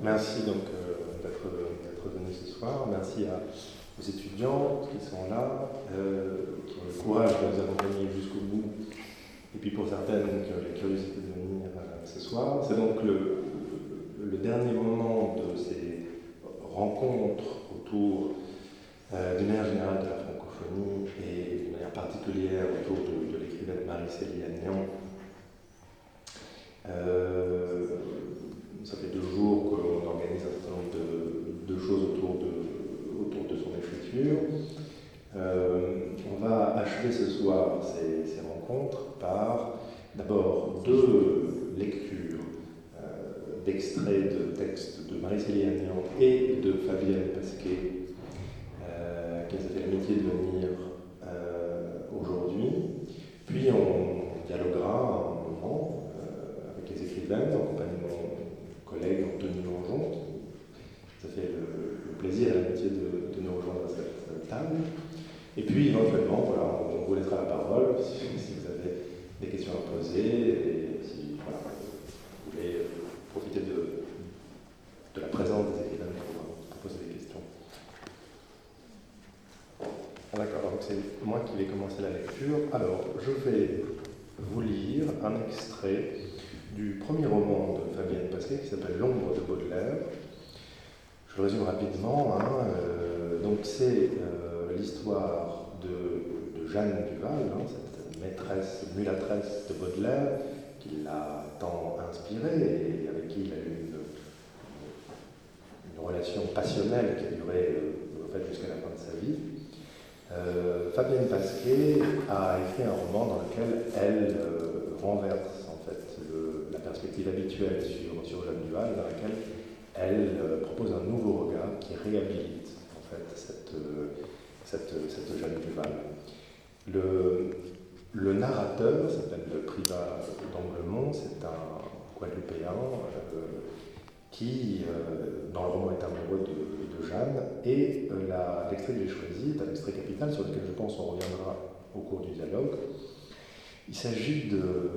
merci donc d'être venu ce soir. Merci aux étudiants qui sont là, qui ont le courage de nous accompagner jusqu'au bout, et puis pour certaines qui ont la curiosité de venir ce soir. C'est donc le dernier moment de ces rencontres autour d'une manière générale de la francophonie et d'une manière particulière autour de l'écrivaine Marie-Célie Agnan. Ça fait 2 jours qu'on organise un certain nombre de choses autour de son écriture. On va achever ce soir ces rencontres par d'abord 2 lectures d'extraits de textes de Marie-Célie Agnan et de Fabienne Pasquet, qui nous a fait l'amitié de venir aujourd'hui. Puis on dialoguera un moment avec les écrivaines en compagnie de mon collègue Anthony Longeon. Ça fait le plaisir et l'amitié de nous rejoindre à cette table. Et puis éventuellement, voilà, on vous laissera la parole si vous avez des questions à poser et si voilà, vous voulez profiter de la présence des écrivains pour poser des questions. D'accord, donc c'est moi qui vais commencer la lecture. Alors, je vais vous lire un extrait du premier roman de Fabienne Pasquet qui s'appelle L'ombre de Baudelaire. Je le résume rapidement. Donc c'est l'histoire de Jeanne Duval, cette maîtresse, mulâtresse de Baudelaire, qui l'a tant inspiré et avec qui il a eu une relation passionnelle qui a duré en fait, jusqu'à la fin de sa vie. Fabienne Pasquet a écrit un roman dans lequel elle renverse en fait la perspective habituelle sur Jeanne Duval, dans laquelle elle propose un nouveau regard qui réhabilite en fait cette Jeanne Duval. Le narrateur s'appelle Privat d'Anglemont, c'est un Guadeloupéen qui, dans le roman, est amoureux de Jeanne, et l'extrait que j'ai choisi est un extrait capital sur lequel je pense on reviendra au cours du dialogue. Il s'agit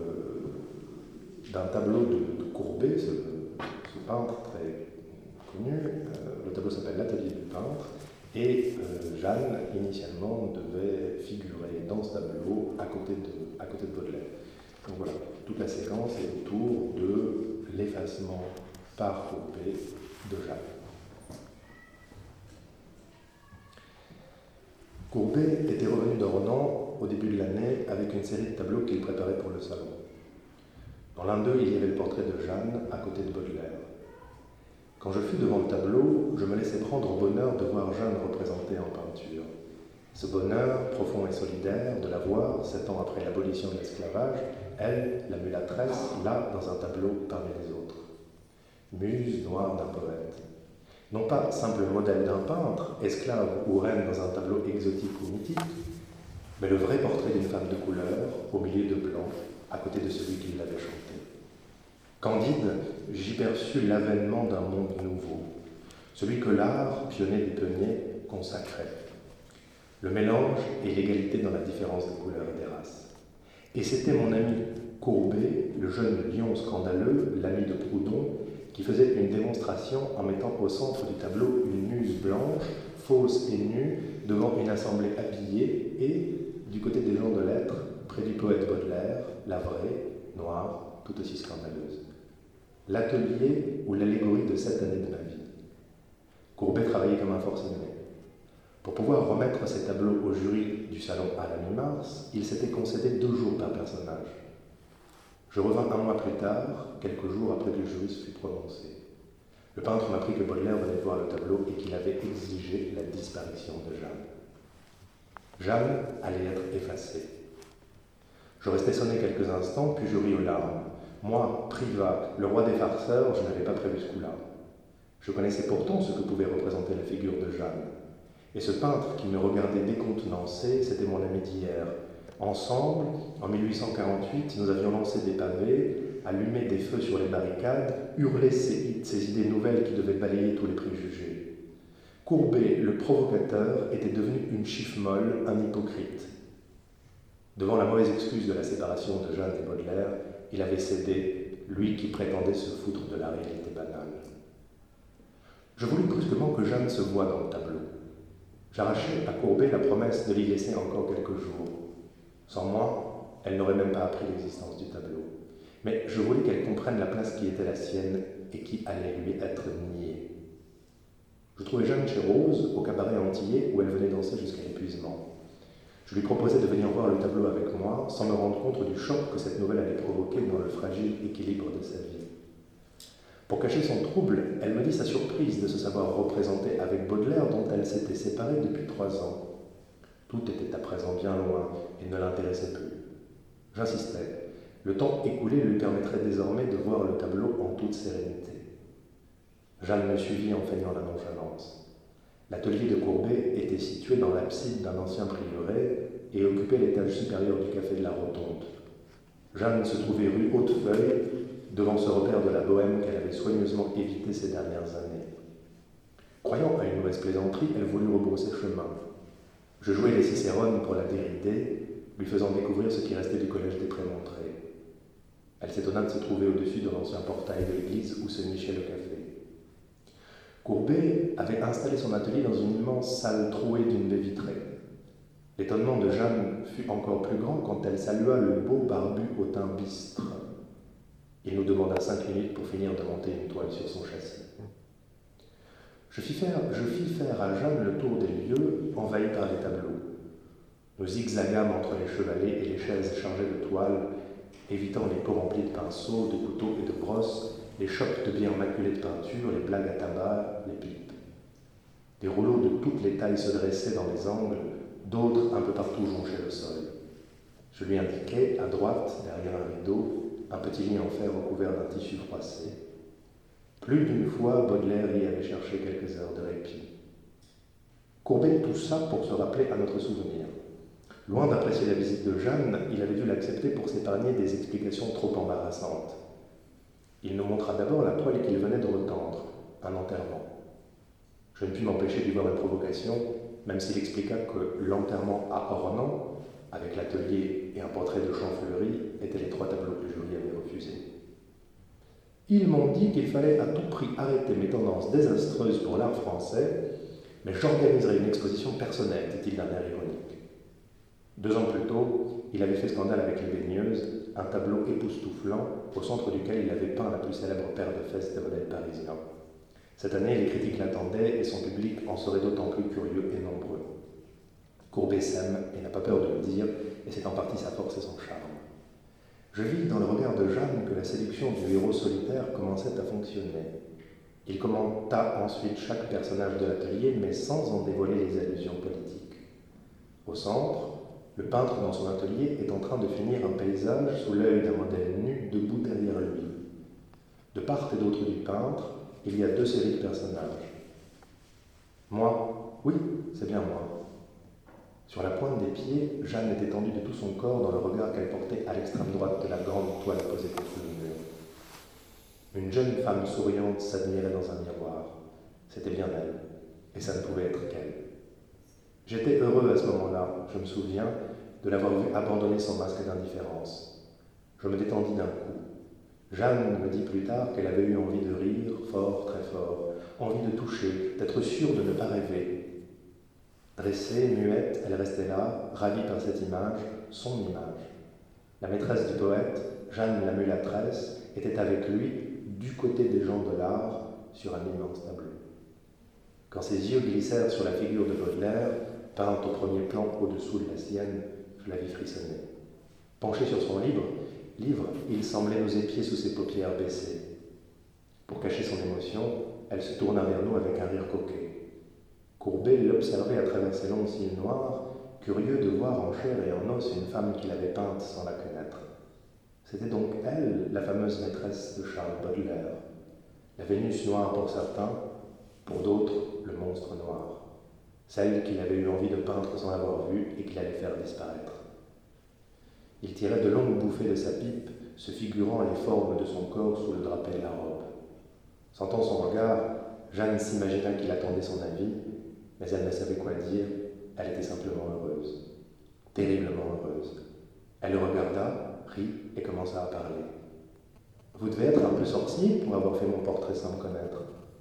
d'un tableau de Courbet, ce peintre très connu. Le tableau s'appelle L'Atelier du peintre, et Jeanne, initialement, devait figurer dans ce tableau à côté de Baudelaire. Donc voilà, toute la séquence est autour de l'effacement par Courbet de Jeanne. Courbet était revenu d'Ornans au début de l'année avec une série de tableaux qu'il préparait pour le salon. Dans l'un d'eux, il y avait le portrait de Jeanne à côté de Baudelaire. Quand je fus devant le tableau, je me laissais prendre au bonheur de voir Jeanne représentée en peinture. Ce bonheur, profond et solidaire, de la voir, 7 ans après l'abolition de l'esclavage, elle, la mulâtresse, là, dans un tableau parmi les autres. Muse noire d'un poète. Non pas simple modèle d'un peintre, esclave ou reine dans un tableau exotique ou mythique, mais le vrai portrait d'une femme de couleur, au milieu de blanc, à côté de celui qui l'avait chanté. Candide, j'y perçus l'avènement d'un monde nouveau, celui que l'art, pionnier des pionniers, consacrait. Le mélange et l'égalité dans la différence des couleurs et des races. Et c'était mon ami Courbet, le jeune lion scandaleux, l'ami de Proudhon, qui faisait une démonstration en mettant au centre du tableau une muse blanche, fausse et nue, devant une assemblée habillée, et, du côté des gens de lettres, près du poète Baudelaire, la vraie, noire, tout aussi scandaleuse. L'atelier ou l'allégorie de 7 années de ma vie. Courbet travaillait comme un forcené. Pour pouvoir remettre ces tableaux au jury du salon à la mi-mars, il s'était concédé 2 jours par personnage. Je revins 1 mois plus tard, quelques jours après que le jury se fut prononcé. Le peintre m'apprit que Baudelaire venait voir le tableau et qu'il avait exigé la disparition de Jeanne. Jeanne allait être effacée. Je restai sonner quelques instants, puis je ris aux larmes. Moi, Privat, le roi des farceurs, je n'avais pas prévu ce coup-là. Je connaissais pourtant ce que pouvait représenter la figure de Jeanne. Et ce peintre qui me regardait décontenancé, c'était mon ami d'hier. Ensemble, en 1848, nous avions lancé des pavés, allumé des feux sur les barricades, hurlé ces idées nouvelles qui devaient balayer tous les préjugés. Courbet, le provocateur, était devenu une chiffre molle, un hypocrite. Devant la mauvaise excuse de la séparation de Jeanne et Baudelaire, il avait cédé, lui qui prétendait se foutre de la réalité banale. Je voulus brusquement que Jeanne se voie dans le tableau. J'arrachai à Courbet la promesse de l'y laisser encore quelques jours. Sans moi, elle n'aurait même pas appris l'existence du tableau. Mais je voulais qu'elle comprenne la place qui était la sienne et qui allait lui être niée. Je trouvai Jeanne chez Rose, au cabaret antillais, où elle venait danser jusqu'à l'épuisement. Je lui proposai de venir voir le tableau avec moi, sans me rendre compte du choc que cette nouvelle allait provoquer dans le fragile équilibre de sa vie. Pour cacher son trouble, elle me dit sa surprise de se savoir représentée avec Baudelaire, dont elle s'était séparée depuis 3 ans. Tout était à présent bien loin et ne l'intéressait plus. J'insistais. Le temps écoulé lui permettrait désormais de voir le tableau en toute sérénité. Jeanne me suivit en feignant la nonchalance. L'atelier de Courbet était situé dans l'abside d'un ancien prieuré et occupait l'étage supérieur du café de la Rotonde. Jeanne se trouvait rue Hautefeuille, devant ce repère de la bohème qu'elle avait soigneusement évité ces dernières années. Croyant à une mauvaise plaisanterie, elle voulut rebrousser chemin. Je jouai les Cicérones pour la dérider, lui faisant découvrir ce qui restait du collège des Prémontrés. Elle s'étonna de se trouver au-dessus de l'ancien portail de l'église où se nichait le café. Courbet avait installé son atelier dans une immense salle trouée d'une baie vitrée. L'étonnement de Jeanne fut encore plus grand quand elle salua le beau barbu au teint bistre. Il nous demanda 5 minutes pour finir de monter une toile sur son châssis. Je fis faire à Jeanne le tour des lieux envahis par les tableaux. Nous zigzagâmes entre les chevalets et les chaises chargées de toiles, évitant les pots remplis de pinceaux, de couteaux et de brosses, les chopes de bière maculées de peinture, les blagues à tabac, les pipes. Des rouleaux de toutes les tailles se dressaient dans les angles, d'autres un peu partout jonchaient le sol. Je lui indiquai, à droite, derrière un rideau, un petit lit en fer recouvert d'un tissu froissé. Plus d'une fois, Baudelaire y avait cherché quelques heures de répit. Courbet toussa pour se rappeler à notre souvenir. Loin d'apprécier la visite de Jeanne, il avait dû l'accepter pour s'épargner des explications trop embarrassantes. Il nous montra d'abord la toile qu'il venait de retendre, un enterrement. Je ne pus m'empêcher d'y voir une provocation, même s'il expliqua que l'enterrement à Ornans, avec l'atelier et un portrait de Champfleury, étaient les 3 tableaux que le jury avait refusés. Ils m'ont dit qu'il fallait à tout prix arrêter mes tendances désastreuses pour l'art français, mais j'organiserai une exposition personnelle, dit-il d'un air ironique. 2 ans plus tôt, il avait fait scandale avec Les Baigneuses, un tableau époustouflant au centre duquel il avait peint la plus célèbre paire de fesses des modèles parisiens. Cette année, les critiques l'attendaient et son public en serait d'autant plus curieux et nombreux. Courbet s'aime et n'a pas peur de le dire, et c'est en partie sa force et son charme. Je vis dans le regard de Jeanne que la séduction du héros solitaire commençait à fonctionner. Il commenta ensuite chaque personnage de l'atelier, mais sans en dévoiler les allusions politiques. Au centre, le peintre dans son atelier est en train de finir un paysage sous l'œil d'un modèle nu debout derrière lui. De part et d'autre du peintre, il y a 2 séries de personnages. Moi, oui, c'est bien moi. Sur la pointe des pieds, Jeanne était tendue de tout son corps dans le regard qu'elle portait à l'extrême droite de la grande toile posée contre le mur. Une jeune femme souriante s'admirait dans un miroir. C'était bien elle, et ça ne pouvait être qu'elle. J'étais heureux à ce moment-là, je me souviens, de l'avoir vue abandonner son masque d'indifférence. Je me détendis d'un coup. Jeanne me dit plus tard qu'elle avait eu envie de rire, fort, très fort, envie de toucher, d'être sûre de ne pas rêver. Dressée, muette, elle restait là, ravie par cette image, son image. La maîtresse du poète, Jeanne la mulâtresse, était avec lui, du côté des gens de l'art, sur un immense tableau. Quand ses yeux glissèrent sur la figure de Baudelaire, peinte au premier plan au-dessous de la sienne, je la vis frissonner. Penché sur son livre, il semblait nous épier sous ses paupières baissées. Pour cacher son émotion, elle se tourna vers nous avec un rire coquet. Courbet l'observait à travers ses longs cils noirs, curieux de voir en chair et en os une femme qu'il avait peinte sans la connaître. C'était donc elle, la fameuse maîtresse de Charles Baudelaire. La Vénus noire pour certains, pour d'autres, le monstre noir. Celle qu'il avait eu envie de peindre sans l'avoir vue et qu'il allait faire disparaître. Il tirait de longues bouffées de sa pipe, se figurant les formes de son corps sous le drapé de la robe. Sentant son regard, Jeanne s'imagina qu'il attendait son avis, mais elle ne savait quoi dire, elle était simplement heureuse. Terriblement heureuse. Elle le regarda, rit et commença à parler. « Vous devez être un peu sorcier pour avoir fait mon portrait sans me connaître. »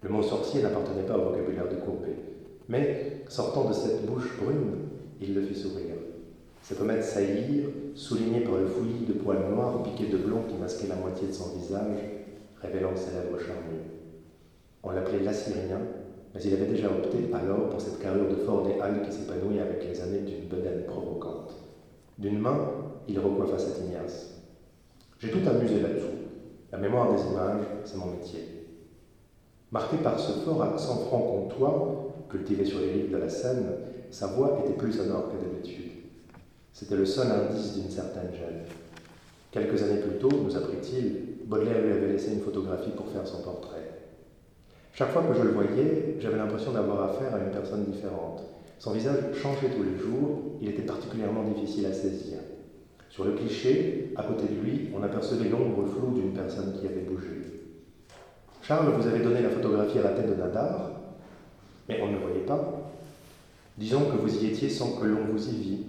Le mot sorcier n'appartenait pas au vocabulaire de Courbet, mais, sortant de cette bouche brune, il le fit sourire. Ses pommettes saillirent, soulignées par le fouillis de poils noirs piqués de blond qui masquait la moitié de son visage, révélant ses lèvres charnues. On l'appelait l'Assyrien, mais il avait déjà opté alors pour cette carrure de fort des Halles qui s'épanouit avec les années d'une bedaine provocante. D'une main, il recoiffa cet Ignace. J'ai tout amusé là-dessous. La mémoire des images, c'est mon métier. Marqué par ce fort accent franc-comtois, cultivé sur les rives de la Seine, sa voix était plus sonore que d'habitude. C'était le seul indice d'une certaine gêne. Quelques années plus tôt, nous apprit-il, Baudelaire lui avait laissé une photographie pour faire son portrait. Chaque fois que je le voyais, j'avais l'impression d'avoir affaire à une personne différente. Son visage changeait tous les jours, il était particulièrement difficile à saisir. Sur le cliché, à côté de lui, on apercevait l'ombre floue d'une personne qui avait bougé. « Charles, vous avez donné la photographie à la tête de Nadar, mais on ne le voyait pas. Disons que vous y étiez sans que l'on vous y vît.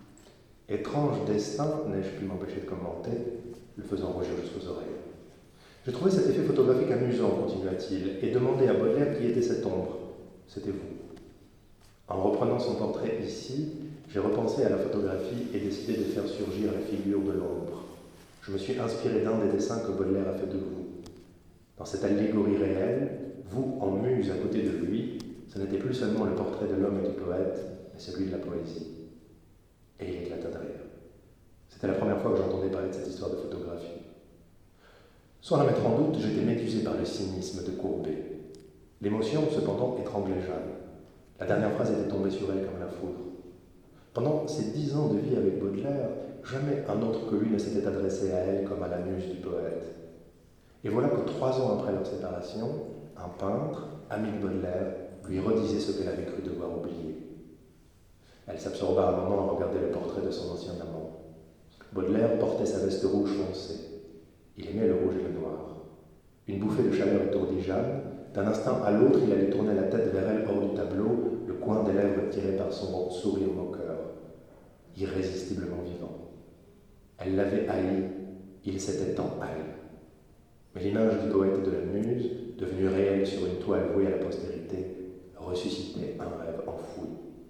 Étrange destin, n'ai-je pu m'empêcher de commenter, le faisant rougir jusqu'aux oreilles. J'ai trouvé cet effet photographique amusant, continua-t-il, et demandé à Baudelaire qui était cette ombre. C'était vous. En reprenant son portrait ici, j'ai repensé à la photographie et décidé de faire surgir la figure de l'ombre. Je me suis inspiré d'un des dessins que Baudelaire a fait de vous. Dans cette allégorie réelle, vous, en muse à côté de lui, ce n'était plus seulement le portrait de l'homme et du poète, mais celui de la poésie. Et il éclata de rire. C'était la première fois que j'entendais parler de cette histoire de photographie. Sans la mettre en doute, j'étais médusé par le cynisme de Courbet. L'émotion, cependant, étranglait Jeanne. La dernière phrase était tombée sur elle comme la foudre. Pendant ces 10 ans de vie avec Baudelaire, jamais un autre que lui ne s'était adressé à elle comme à la muse du poète. Et voilà que 3 ans après leur séparation, un peintre, ami de Baudelaire, lui redisait ce qu'elle avait cru devoir oublier. Elle s'absorba un moment à regarder le portrait de son ancien amant. Baudelaire portait sa veste rouge foncée. Il aimait le rouge et le noir. Une bouffée de chaleur étourdit Jeanne. D'un instant à l'autre, il allait tourner la tête vers elle hors du tableau, le coin des lèvres tiré par son sourire moqueur. Irrésistiblement vivant. Elle l'avait haï, il s'était tant haï. Mais l'image du poète et de la muse, devenue réelle sur une toile vouée à la postérité, ressuscitait un rêve enfoui.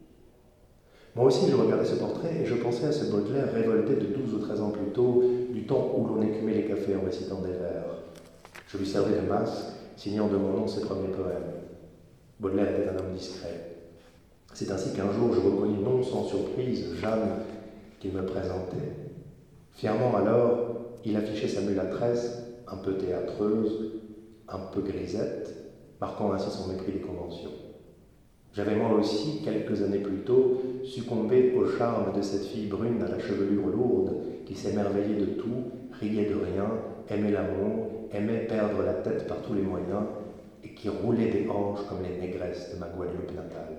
Moi aussi, je regardais ce portrait et je pensais à ce Baudelaire révolté de 12 ou 13 ans plus tôt, du temps où l'on écumait les cafés en récitant des vers. Je lui servais de masque, signant de mon nom ses premiers poèmes. Baudelaire était un homme discret. C'est ainsi qu'un jour je reconnus non sans surprise Jeanne qu'il me présentait. Fièrement alors, il affichait sa mulâtresse, un peu théâtreuse, un peu grisette, marquant ainsi son mépris des conventions. J'avais moi aussi, quelques années plus tôt, succombé au charme de cette fille brune à la chevelure lourde qui s'émerveillait de tout, riait de rien, aimait l'amour, aimait perdre la tête par tous les moyens et qui roulait des hanches comme les négresses de ma Guadeloupe natale.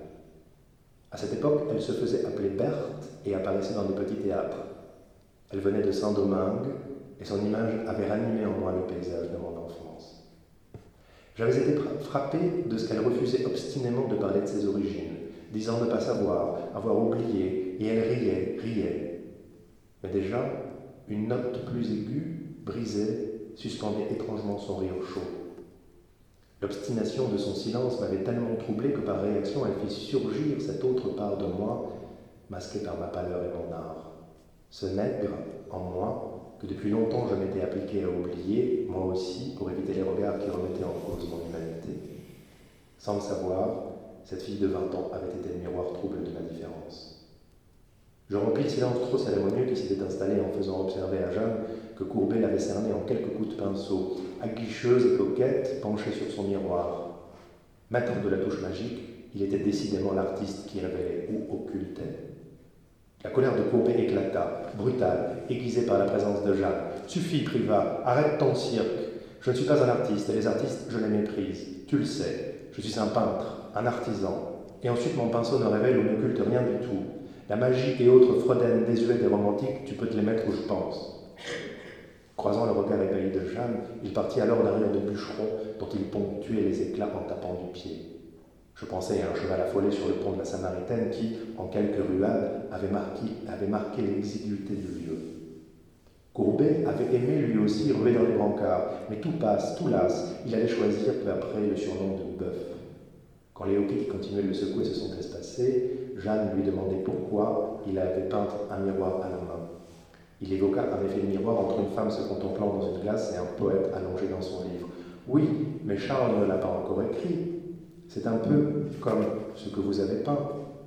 À cette époque, elle se faisait appeler Berthe et apparaissait dans des petits théâtres. Elle venait de Saint-Domingue et son image avait ranimé en moi le paysage de mon enfance. J'avais été frappé de ce qu'elle refusait obstinément de parler de ses origines, disant ne pas savoir, avoir oublié, et elle riait. Mais déjà, une note plus aiguë, brisée, suspendait étrangement son rire chaud. L'obstination de son silence m'avait tellement troublé que par réaction, elle fit surgir cette autre part de moi, masquée par ma pâleur et mon art. Ce nègre, en moi, que depuis longtemps je m'étais appliqué à oublier, moi aussi, pour éviter les regards qui remettaient en cause mon humanité. Sans le savoir, cette fille de 20 ans avait été le miroir trouble de ma différence. Je rompis le silence trop cérémonieux qui s'était installé en faisant observer à Jeanne que Courbet l'avait cerné en quelques coups de pinceau, aguicheuse et coquette, penchée sur son miroir. Maître de la touche magique, il était décidément l'artiste qui révélait ou occultait. La colère de Courbet éclata, brutale, aiguisée par la présence de Jeanne. « Suffit, Privat, arrête ton cirque. Je ne suis pas un artiste, et les artistes, je les méprise. Tu le sais. Je suis un peintre, un artisan. Et ensuite, mon pinceau ne révèle ou n'occulte rien du tout. La magie et autres fredaines désuètes et romantiques, tu peux te les mettre où je pense. » Croisant le regard ébahi de Jeanne, il partit alors d'un rire de bûcheron dont il ponctuait les éclats en tapant du pied. Je pensais à un cheval affolé sur le pont de la Samaritaine qui, en quelques ruades, avait marqué l'exiguïté du lieu. Courbet avait aimé lui aussi rouler dans les brancards, mais tout passe, tout lasse, il allait choisir peu après le surnom de bœuf. Quand les hoquets qui continuaient de le secouer se sont espacés, Jeanne lui demandait pourquoi il avait peint un miroir à la main. Il évoqua un effet de miroir entre une femme se contemplant dans une glace et un poète allongé dans son livre. Oui, mais Charles ne l'a pas encore écrit. C'est un peu comme ce que vous avez peint.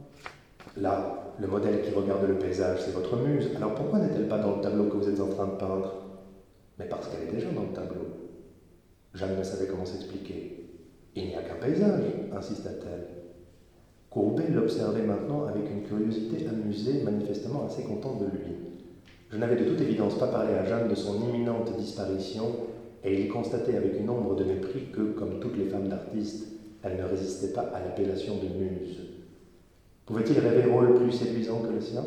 Là, le modèle qui regarde le paysage, c'est votre muse. Alors pourquoi n'est-elle pas dans le tableau que vous êtes en train de peindre? Mais parce qu'elle est déjà dans le tableau. Jeanne ne savait comment s'expliquer. Il n'y a qu'un paysage, insista-t-elle. Courbet l'observait maintenant avec une curiosité amusée, manifestement assez content de lui. Je n'avais de toute évidence pas parlé à Jeanne de son imminente disparition, et il constatait avec une ombre de mépris que, comme toutes les femmes d'artistes, elle ne résistait pas à l'appellation de muse. Pouvait-il rêver rôle plus séduisant que le sien?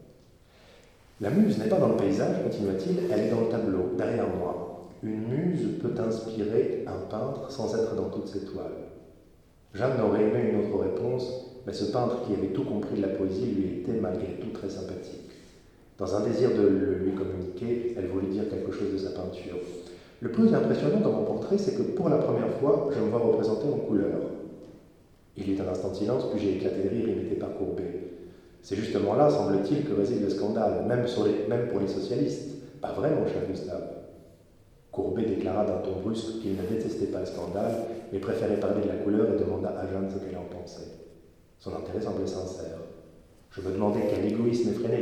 La muse n'est pas dans le paysage, continua-t-il, elle est dans le tableau, derrière moi. Une muse peut inspirer un peintre sans être dans toutes ses toiles. Jeanne aurait aimé une autre réponse, mais ce peintre qui avait tout compris de la poésie lui était malgré tout très sympathique. Dans un désir de le lui communiquer, elle voulut dire quelque chose de sa peinture. Le plus impressionnant dans mon portrait, c'est que pour la première fois, je me vois représenté en couleur. Il y eut un instant de silence, puis j'ai éclaté de rire imité par Courbet. C'est justement là, semble-t-il, que réside le scandale, même pour les socialistes. Pas vrai, mon cher Gustave? Courbet déclara d'un ton brusque qu'il ne détestait pas le scandale, mais préférait parler de la couleur et demanda à Jeanne ce qu'elle en pensait. Son intérêt semblait sincère. Je me demandais quel égoïsme effréné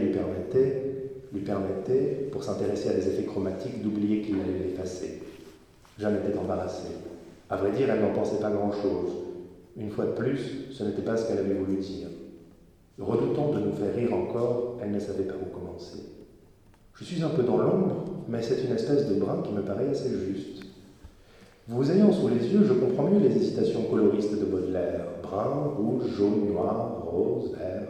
lui permettait, pour s'intéresser à des effets chromatiques, d'oublier qu'il allait l'effacer. Jeanne était embarrassée. À vrai dire, elle n'en pensait pas grand-chose. Une fois de plus, ce n'était pas ce qu'elle avait voulu dire. Redoutant de nous faire rire encore, elle ne savait pas où commencer. Je suis un peu dans l'ombre, mais c'est une espèce de brin qui me paraît assez juste. Vous ayant sous les yeux, je comprends mieux les hésitations coloristes de Baudelaire. Brun, rouge, jaune, noir, rose, vert.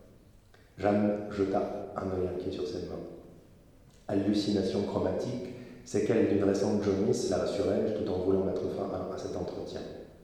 Jeanne jeta un œil inquiet sur ses mains. Hallucination chromatique, séquelle d'une récente jaunisse, la rassurai-je tout en voulant mettre fin à cet entretien.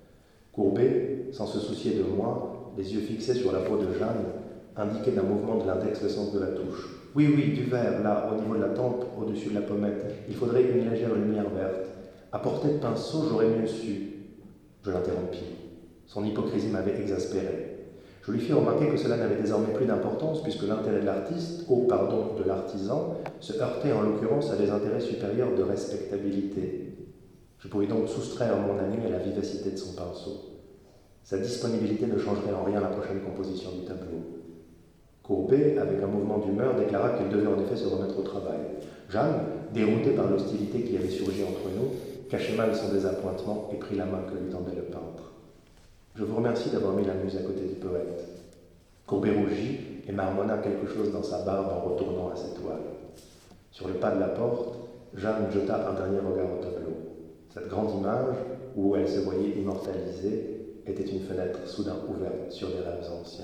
Courbet, sans se soucier de moi, les yeux fixés sur la peau de Jeanne, indiquait d'un mouvement de l'index le sens de la touche. Oui, du vert, là, au niveau de la tempe, au-dessus de la pommette. Il faudrait une légère lumière verte. À portée de pinceau, j'aurais mieux su. Je l'interrompis. Son hypocrisie m'avait exaspéré. Je lui fis remarquer que cela n'avait désormais plus d'importance puisque l'intérêt de l'artiste, de l'artisan, se heurtait en l'occurrence à des intérêts supérieurs de respectabilité. Je pouvais donc soustraire mon ami à la vivacité de son pinceau. Sa disponibilité ne changerait en rien la prochaine composition du tableau. Courbet, avec un mouvement d'humeur, déclara qu'il devait en effet se remettre au travail. Jeanne, déroutée par l'hostilité qui avait surgi entre nous, cachait mal son désappointement et prit la main que lui tendait le peintre. Je vous remercie d'avoir mis la muse à côté du poète. Courbet rougit et marmonna quelque chose dans sa barbe en retournant à ses toiles. Sur le pas de la porte, Jeanne jeta un dernier regard au tableau. Cette grande image, où elle se voyait immortalisée, était une fenêtre soudain ouverte sur des rêves anciens.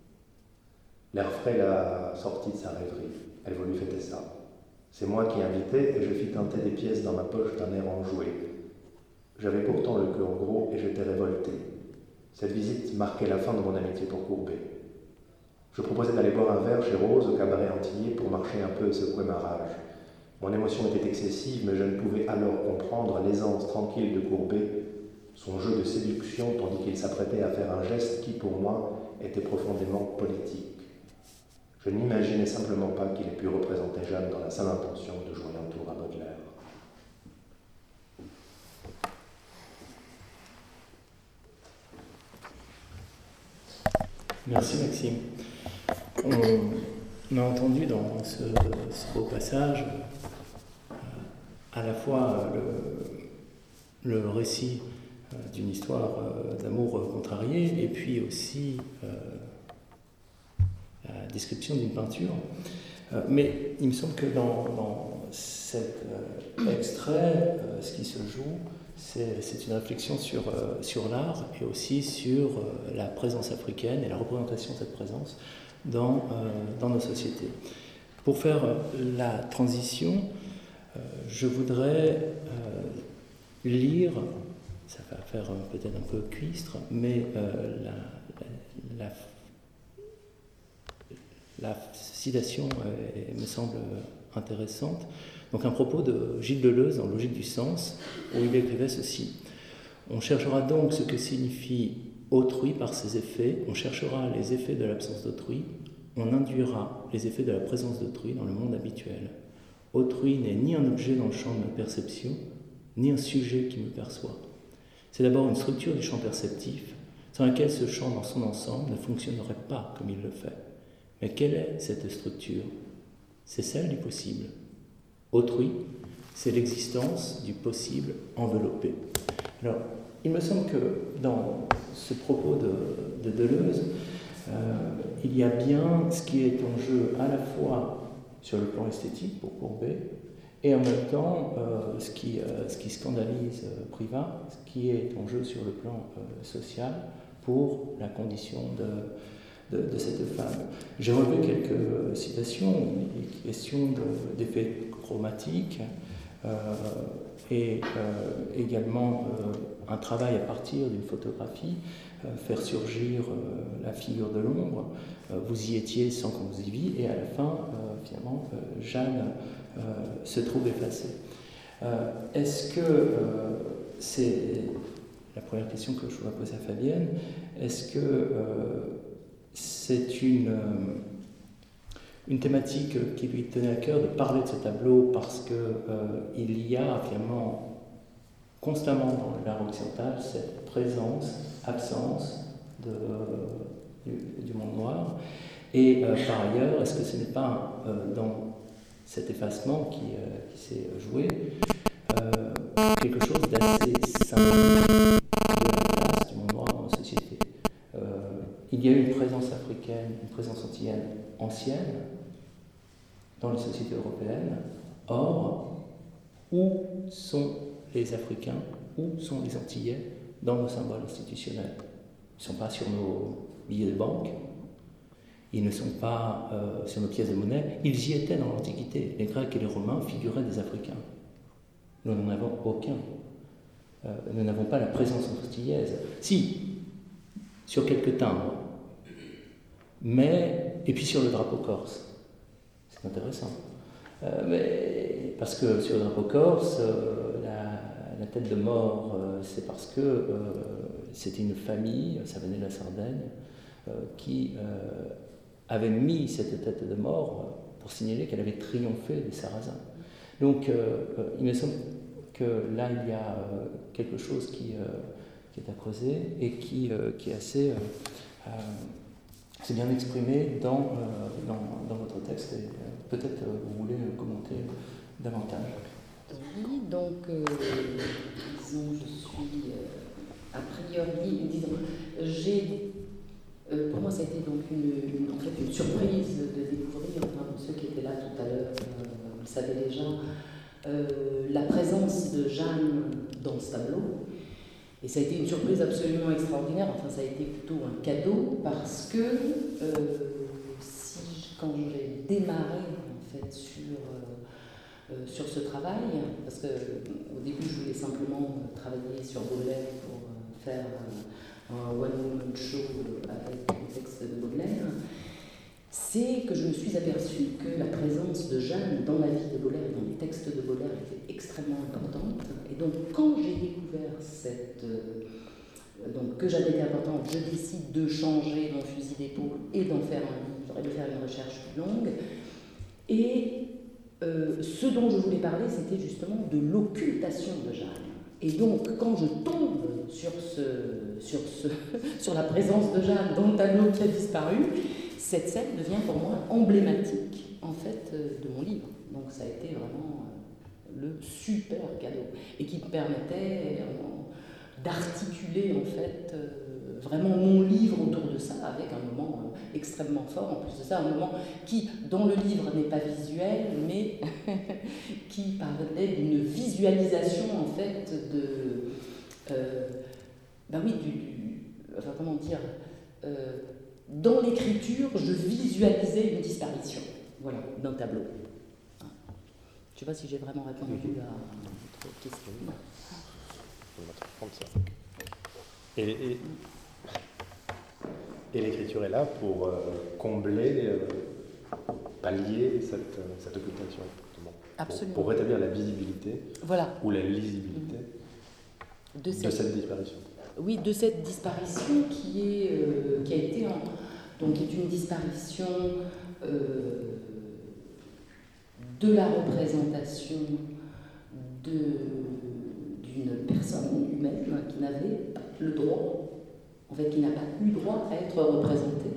L'air frais la sortit de sa rêverie. Elle voulut fêter ça. C'est moi qui invitais et je fis teinter des pièces dans ma poche d'un air enjoué. J'avais pourtant le cœur gros et j'étais révolté. Cette visite marquait la fin de mon amitié pour Courbet. Je proposais d'aller boire un verre chez Rose au cabaret antillais pour marcher un peu et secouer ma rage. Mon émotion était excessive, mais je ne pouvais alors comprendre l'aisance tranquille de Courbet, son jeu de séduction tandis qu'il s'apprêtait à faire un geste qui, pour moi, était profondément politique. Je n'imaginais simplement pas qu'il ait pu représenter Jeanne dans la seule intention de jouer un tour à Baudelaire. Merci Maxime. On a entendu dans ce beau passage à la fois le récit d'une histoire d'amour contrarié et puis aussi la description d'une peinture. Mais il me semble que dans cet extrait, ce qui se joue, c'est une réflexion sur l'art et aussi sur la présence africaine et la représentation de cette présence dans nos sociétés. Pour faire la transition, je voudrais lire, ça va faire peut-être un peu cuistre, mais la citation me semble intéressante. Donc un propos de Gilles Deleuze dans Logique du sens, où il écrivait ceci. On cherchera donc ce que signifie autrui par ses effets, on cherchera les effets de l'absence d'autrui, on induira les effets de la présence d'autrui dans le monde habituel. Autrui n'est ni un objet dans le champ de ma perception, ni un sujet qui me perçoit. C'est d'abord une structure du champ perceptif, sans laquelle ce champ dans son ensemble ne fonctionnerait pas comme il le fait. Mais quelle est cette structure? C'est celle du possible. Autrui, c'est l'existence du possible enveloppé. Alors, il me semble que dans ce propos de Deleuze, il y a bien ce qui est en jeu à la fois sur le plan esthétique pour Courbet, et en même temps ce qui scandalise Privat, ce qui est en jeu sur le plan social pour la condition de cette femme. J'ai relevé quelques citations, il est question d'effets chromatiques, et également un travail à partir d'une photographie, faire surgir la figure de l'ombre. Vous y étiez sans qu'on vous y vît, et à la fin, finalement, Jeanne se trouve effacée. Est-ce que c'est la première question que je voudrais poser à Fabienne? Est-ce que c'est une thématique qui lui tenait à cœur de parler de ce tableau parce qu'il y a finalement constamment dans l'art occidental cette présence, absence du monde noir, et par ailleurs, est-ce que ce n'est pas dans cet effacement qui s'est joué quelque chose d'assez symbolique de la place du monde noir dans la société? Il y a une présence africaine, une présence antilienne ancienne dans les sociétés européennes. Or, où sont les Africains, où sont les Antillais dans nos symboles institutionnels? Ils ne sont pas sur nos billets de banque, ils ne sont pas sur nos pièces de monnaie, ils y étaient dans l'Antiquité. Les Grecs et les Romains figuraient des Africains. Nous n'en avons aucun. Nous n'avons pas la présence antillaise. Si, sur quelques timbres, et puis sur le drapeau corse. C'est intéressant. Parce que sur le drapeau corse, la tête de mort, c'est parce que c'était une famille, ça venait de la Sardaigne, qui avait mis cette tête de mort pour signaler qu'elle avait triomphé des Sarrasins. Donc, il me semble que là, il y a quelque chose qui est à creuser et qui est assez bien exprimé dans votre texte. Et peut-être vous voulez commenter davantage. Oui, donc, disons, je suis a priori, disons, pour moi, ça a été donc une surprise de découvrir, enfin, ceux qui étaient là tout à l'heure, vous le savez déjà, la présence de Jeanne dans ce tableau. Et ça a été une surprise absolument extraordinaire, enfin ça a été plutôt un cadeau, parce que quand j'ai démarré en fait sur ce travail, parce qu'au début je voulais simplement travailler sur Baudelaire pour faire un one-woman show avec le texte de Baudelaire, c'est que je me suis aperçue que la présence de Jeanne dans la vie de Baudelaire et dans les textes de Baudelaire était extrêmement importante. Et donc, quand j'ai découvert que j'avais été importante, je décide de changer mon fusil d'épaule et d'en faire un livre et de faire une recherche plus longue. Et ce dont je voulais parler, c'était justement de l'occultation de Jeanne. Et donc, quand je tombe sur la présence de Jeanne dans le tableau qui a disparu, cette scène devient pour moi emblématique, en fait, de mon livre. Donc ça a été vraiment le super cadeau, et qui me permettait d'articuler, en fait, vraiment mon livre autour de ça, avec un moment extrêmement fort, en plus de ça, un moment qui, dans le livre, n'est pas visuel, mais qui parlait d'une visualisation, en fait, enfin, comment dire, dans l'écriture, je visualisais une disparition, voilà, d'un tableau. Je ne sais pas si j'ai vraiment répondu à votre question. On va prendre ça. Et l'écriture est là pour combler pallier cette occultation, Absolument. pour rétablir la visibilité Voilà. ou la lisibilité de cette disparition. Oui, de cette disparition qui a été donc est une disparition de la représentation d'une personne humaine qui n'avait pas le droit, en fait, qui n'a pas eu droit à être représentée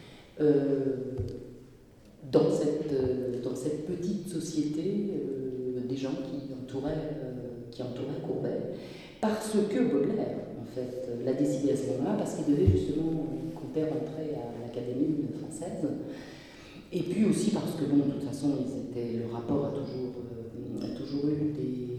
dans cette petite société des gens qui entouraient Courbet, parce que Baudelaire, en fait, l'a décidé à ce moment-là, parce qu'il devait justement, il comptait rentrer à l'Académie française, et puis aussi parce que, bon, de toute façon, le rapport avait toujours eu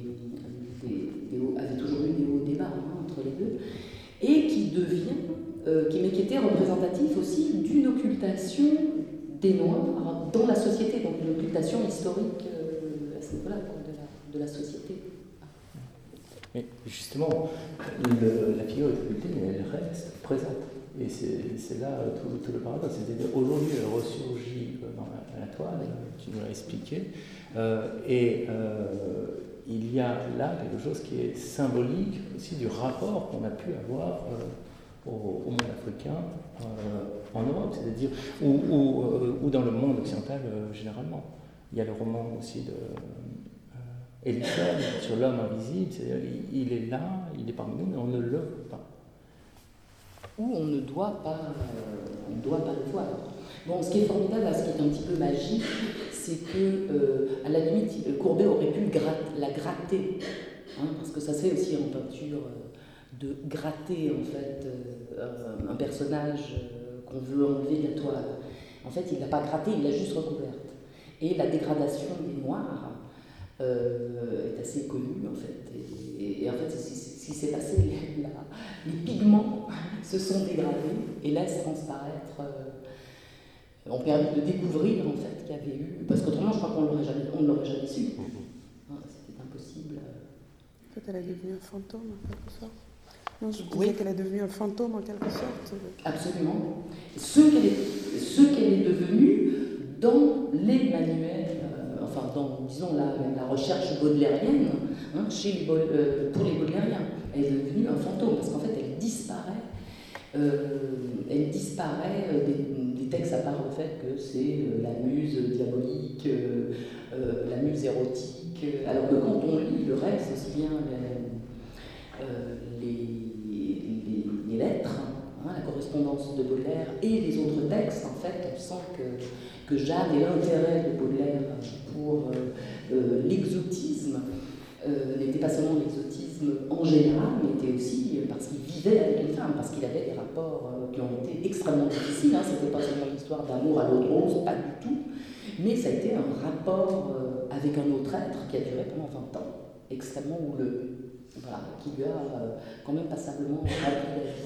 des hauts débats entre les deux, et qui qui était représentatif aussi d'une occultation des Noirs dans la société, donc une occultation historique à ce niveau-là, de la société. Mais justement, la figure est occultée, mais elle reste présente. Et c'est là tout le paradoxe. C'est-à-dire aujourd'hui, elle ressurgit dans la toile, tu nous l'as expliqué, et il y a là quelque chose qui est symbolique aussi du rapport qu'on a pu avoir au monde africain en Europe, c'est-à-dire ou dans le monde occidental généralement. Il y a le roman aussi de Ellison sur l'homme invisible, c'est-à-dire il est là, il est parmi nous, mais on ne le voit pas. Ou on ne doit pas le voir. Bon, ce qui est formidable, ce qui est un petit peu magique, c'est que, à la limite, Courbet aurait pu la gratter, parce que ça se fait aussi en peinture, de gratter en fait un personnage qu'on veut enlever de la toile. En fait, il ne l'a pas grattée, il l'a juste recouverte. Et la dégradation des Noirs est assez connue en fait. Et en fait, ce qui s'est passé, les pigments se sont dégradés et laissent transparaître, ont permis de découvrir en fait qu'il y avait eu, parce qu'autrement je crois qu'on ne l'aurait jamais su. C'était impossible. En fait, elle est devenue un fantôme en quelque sorte. Non, je disais qu'elle est devenue un fantôme en quelque sorte. Absolument. Ce qu'elle est devenue dans les manuels, dans, disons, la recherche baudelairienne, pour les baudelairiens. Elle est devenue un fantôme, parce qu'en fait, elle disparaît des textes, à part le fait que c'est la muse diabolique, la muse érotique, alors que quand on lit le reste, aussi bien les lettres, la correspondance de Baudelaire et les autres textes, en fait, on sent que Jeanne et l'intérêt de Baudelaire pour l'exotisme n'était pas seulement l'exotisme en général, mais était aussi parce qu'il vivait avec une femme, parce qu'il avait des rapports qui ont été extrêmement difficiles. C'était pas seulement l'histoire d'amour à l'eau de rose, pas du tout, mais ça a été un rapport avec un autre être qui a duré pendant 20 ans, extrêmement houleux, voilà, qui lui a quand même passablement rempli la vie.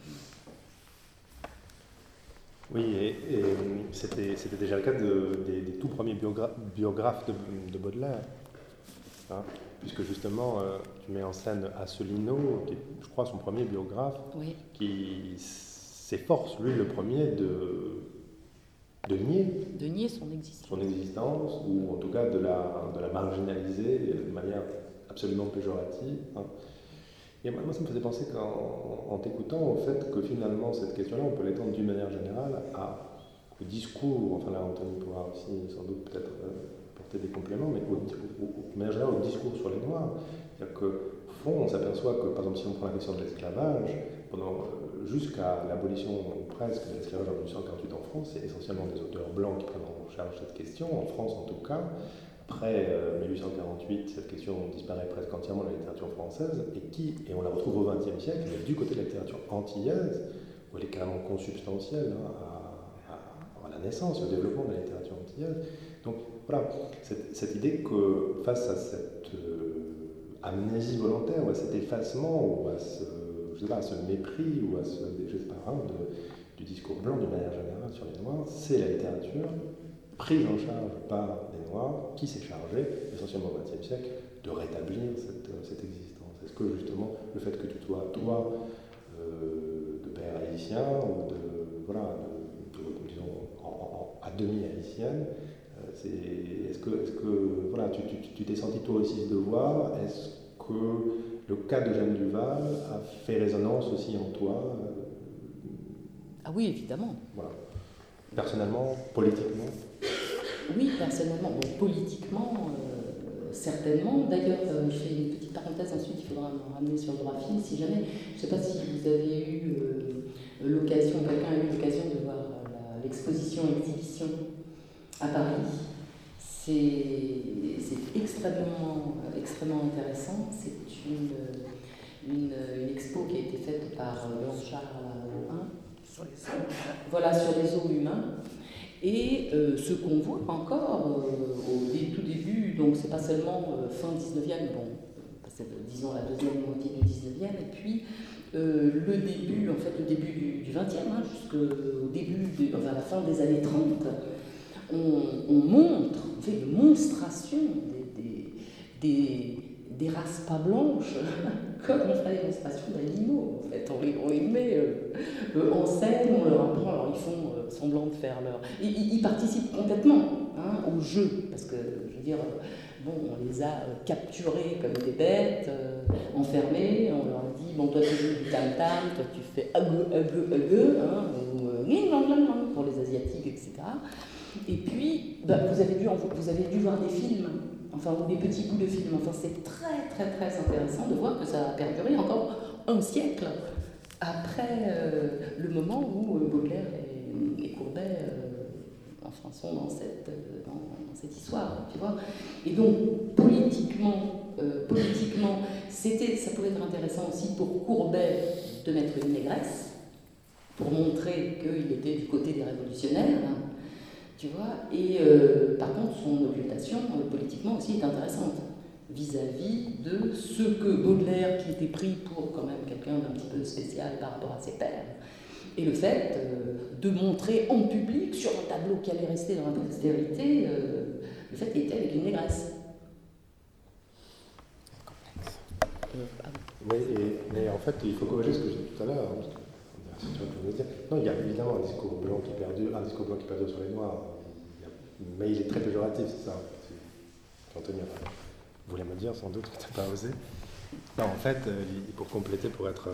Oui, et c'était déjà le cas des tout premiers biographes de Baudelaire, puisque justement, tu mets en scène Asselineau, qui est, je crois, son premier biographe, oui, qui s'efforce, lui, le premier, de nier son existence, ou en tout cas de la marginaliser de manière absolument péjorative. Et moi, ça me faisait penser en t'écoutant au fait que finalement, cette question-là, on peut l'étendre d'une manière générale au discours, enfin là, Anthony pourra aussi sans doute peut-être porter des compléments, mais de manière générale, au discours sur les Noirs. C'est-à-dire qu'au fond, on s'aperçoit que, par exemple, si on prend la question de l'esclavage, jusqu'à l'abolition presque de l'esclavage en 1848 en France, c'est essentiellement des auteurs blancs qui prennent en charge cette question, en France en tout cas. Après 1848, cette question disparaît presque entièrement de la littérature française, et on la retrouve au XXe siècle, mais du côté de la littérature antillaise, où elle est carrément consubstantielle à la naissance, au développement de la littérature antillaise. Donc voilà, cette idée que face à cette amnésie volontaire, ou à cet effacement, ou à ce mépris, ou à du discours blanc d'une manière générale sur les Noirs, c'est la littérature prise en charge par des Noirs qui s'est chargée, essentiellement au XXe siècle, de rétablir cette existence. Est-ce que justement le fait que tu sois, toi, de père haïtien, ou disons, à demi haïtienne, Est-ce que voilà, tu t'es senti toi aussi ce devoir? Est-ce que le cas de Jeanne Duval a fait résonance aussi en toi? Ah oui, évidemment. Voilà. Personnellement, politiquement? Oui, personnellement. Bon, politiquement, certainement. D'ailleurs, je fais une petite parenthèse, ensuite il faudra me ramener sur le droit fil si jamais. Je ne sais pas si vous avez eu l'occasion, quelqu'un a eu l'occasion de voir l'exposition-exhibition à Paris. C'est extrêmement intéressant. C'est une expo qui a été faite par Blanchard sur les os humains. Et ce qu'on voit encore au tout début, donc c'est pas seulement fin 19e, bon, c'est disons la deuxième moitié du 19e, et puis le début du 20e, jusqu'au début, enfin la fin des années 30, on fait une monstration des races pas blanches, comme on fait les monstrations d'animaux. En fait, on les met en scène, on leur apprend, alors ils font semblant de faire leur... Ils participent complètement au jeu, parce que, je veux dire, bon, on les a capturés comme des bêtes, enfermés, on leur dit, bon, toi tu joues du tam-tam, toi tu fais ou pour les asiatiques, etc. Et puis, vous avez dû voir des films, enfin, ou des petits bouts de films. Enfin, c'est très intéressant de voir que ça a perduré encore un siècle après le moment où Baudelaire et Courbet sont dans cette histoire, tu vois. Et donc, politiquement, ça pouvait être intéressant aussi pour Courbet de mettre une négresse, pour montrer qu'il était du côté des révolutionnaires, tu vois, et par contre, son occultation politiquement aussi est intéressante, vis-à-vis de ce que Baudelaire, qui était pris pour quand même quelqu'un d'un petit peu spécial par rapport à ses pairs, et le fait de montrer en public, sur un tableau qui allait rester dans la postérité, le fait qu'il était avec une négresse. Mais en fait, il faut corriger ce que j'ai dit tout à l'heure. Si tu vois ce que je veux dire. Non, il y a évidemment un discours blanc qui perdure sur les noirs, mais il est très péjoratif, c'est ça. Anthony voulait me dire sans doute que tu n'as pas osé. Non, en fait, pour compléter, pour être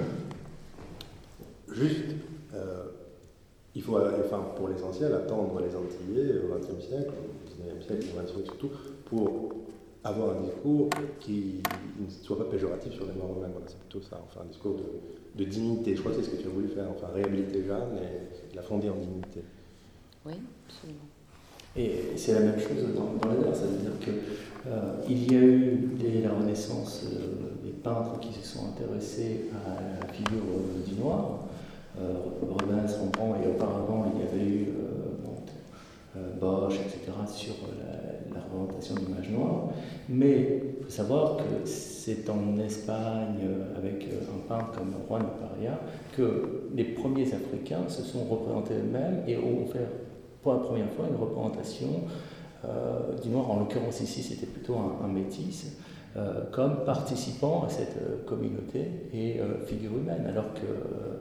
juste, il faut, enfin, pour l'essentiel, attendre les Antillais au XXe siècle, au XIXe siècle, au XXe siècle surtout, pour avoir un discours qui ne soit pas péjoratif sur les Noirs eux-mêmes. Voilà, c'est plutôt ça, enfin, un discours de dignité. Je crois que c'est ce que tu as voulu faire, enfin, réhabiliter Jeanne et la fonder en dignité. Oui, absolument. Et c'est la même chose dans les arts, ça veut dire qu'il y a eu, dès la Renaissance, des peintres qui se sont intéressés à la figure du noir. Rubens, Rembrandt, et auparavant il y avait eu Bosch, etc., sur la représentation d'images noires. Mais il faut savoir que c'est en Espagne, avec un peintre comme Juan Paria, que les premiers Africains se sont représentés eux-mêmes et ont fait pour la première fois une représentation du noir. En l'occurrence ici, c'était plutôt un métis, comme participant à cette communauté et figure humaine, alors que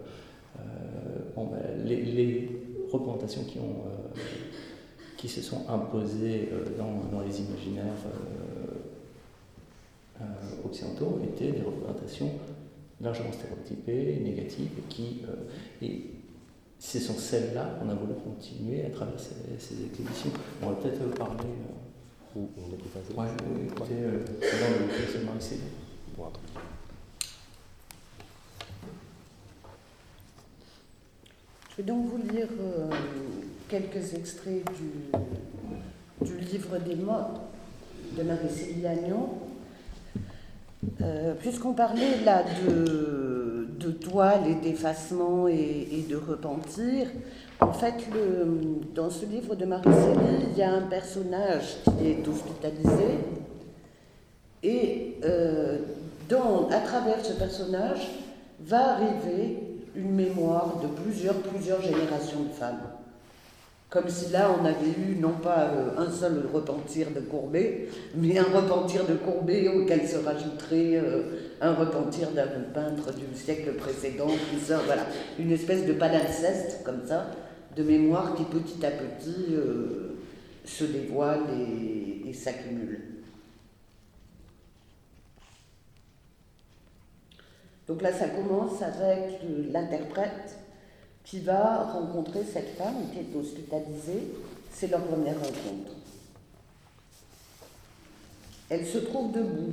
les représentations qui se sont imposées dans les imaginaires occidentaux étaient des représentations largement stéréotypées, négatives, et ce sont celles-là qu'on a voulu continuer à travers ces exhibitions. On va peut-être parler... Où on est passé. Oui, écoutez, dans le questionnement ici. Je vais donc vous lire quelques extraits du livre des mots de Marie-Célie Agnon. Puisqu'on parlait là de toile et d'effacement et de repentir, en fait, dans ce livre de Marie-Célie, il y a un personnage qui est hospitalisé et à travers ce personnage va arriver une mémoire de plusieurs générations de femmes. Comme si là, on avait eu non pas un seul repentir de Courbet, mais un repentir de Courbet auquel se rajouterait un repentir d'un peintre du siècle précédent, tout ça, voilà. Une espèce de palimpseste, comme ça, de mémoire qui petit à petit se dévoile et s'accumule. Donc là, ça commence avec l'interprète qui va rencontrer cette femme qui est hospitalisée. C'est leur première rencontre. Elle se trouve debout,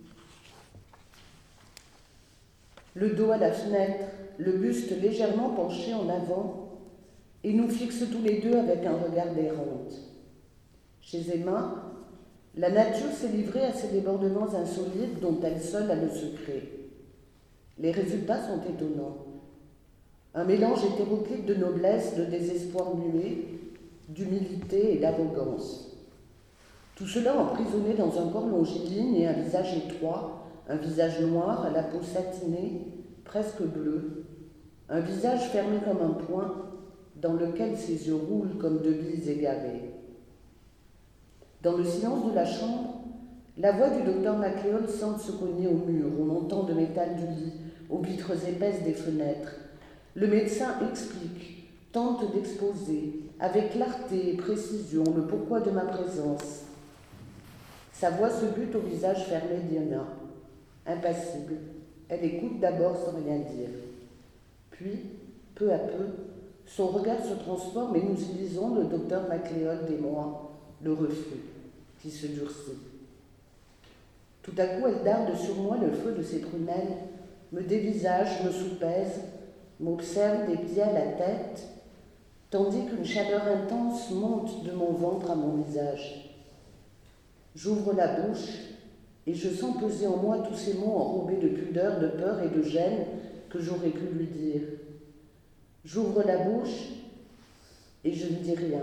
le dos à la fenêtre, le buste légèrement penché en avant, et nous fixe tous les deux avec un regard d'errante. Chez Emma, la nature s'est livrée à ces débordements insolites dont elle seule a le secret. Les résultats sont étonnants. Un mélange hétéroclite de noblesse, de désespoir muet, d'humilité et d'arrogance. Tout cela emprisonné dans un corps longiligne et un visage étroit, un visage noir à la peau satinée, presque bleue, un visage fermé comme un poing, dans lequel ses yeux roulent comme deux billes égarées. Dans le silence de la chambre, la voix du docteur Macléod semble se cogner au mur, au montant de métal du lit, aux vitres épaisses des fenêtres. Le médecin explique, tente d'exposer, avec clarté et précision, le pourquoi de ma présence. Sa voix se bute au visage fermé d'Iona. Impassible, elle écoute d'abord sans rien dire. Puis, peu à peu, son regard se transforme et nous y lisons, le docteur Macléod et moi, le refus qui se durcit. Tout à coup, elle darde sur moi le feu de ses prunelles, me dévisage, me soupèse, m'observe des pieds à la tête, tandis qu'une chaleur intense monte de mon ventre à mon visage. J'ouvre la bouche et je sens peser en moi tous ces mots enrobés de pudeur, de peur et de gêne que j'aurais pu lui dire. J'ouvre la bouche et je ne dis rien.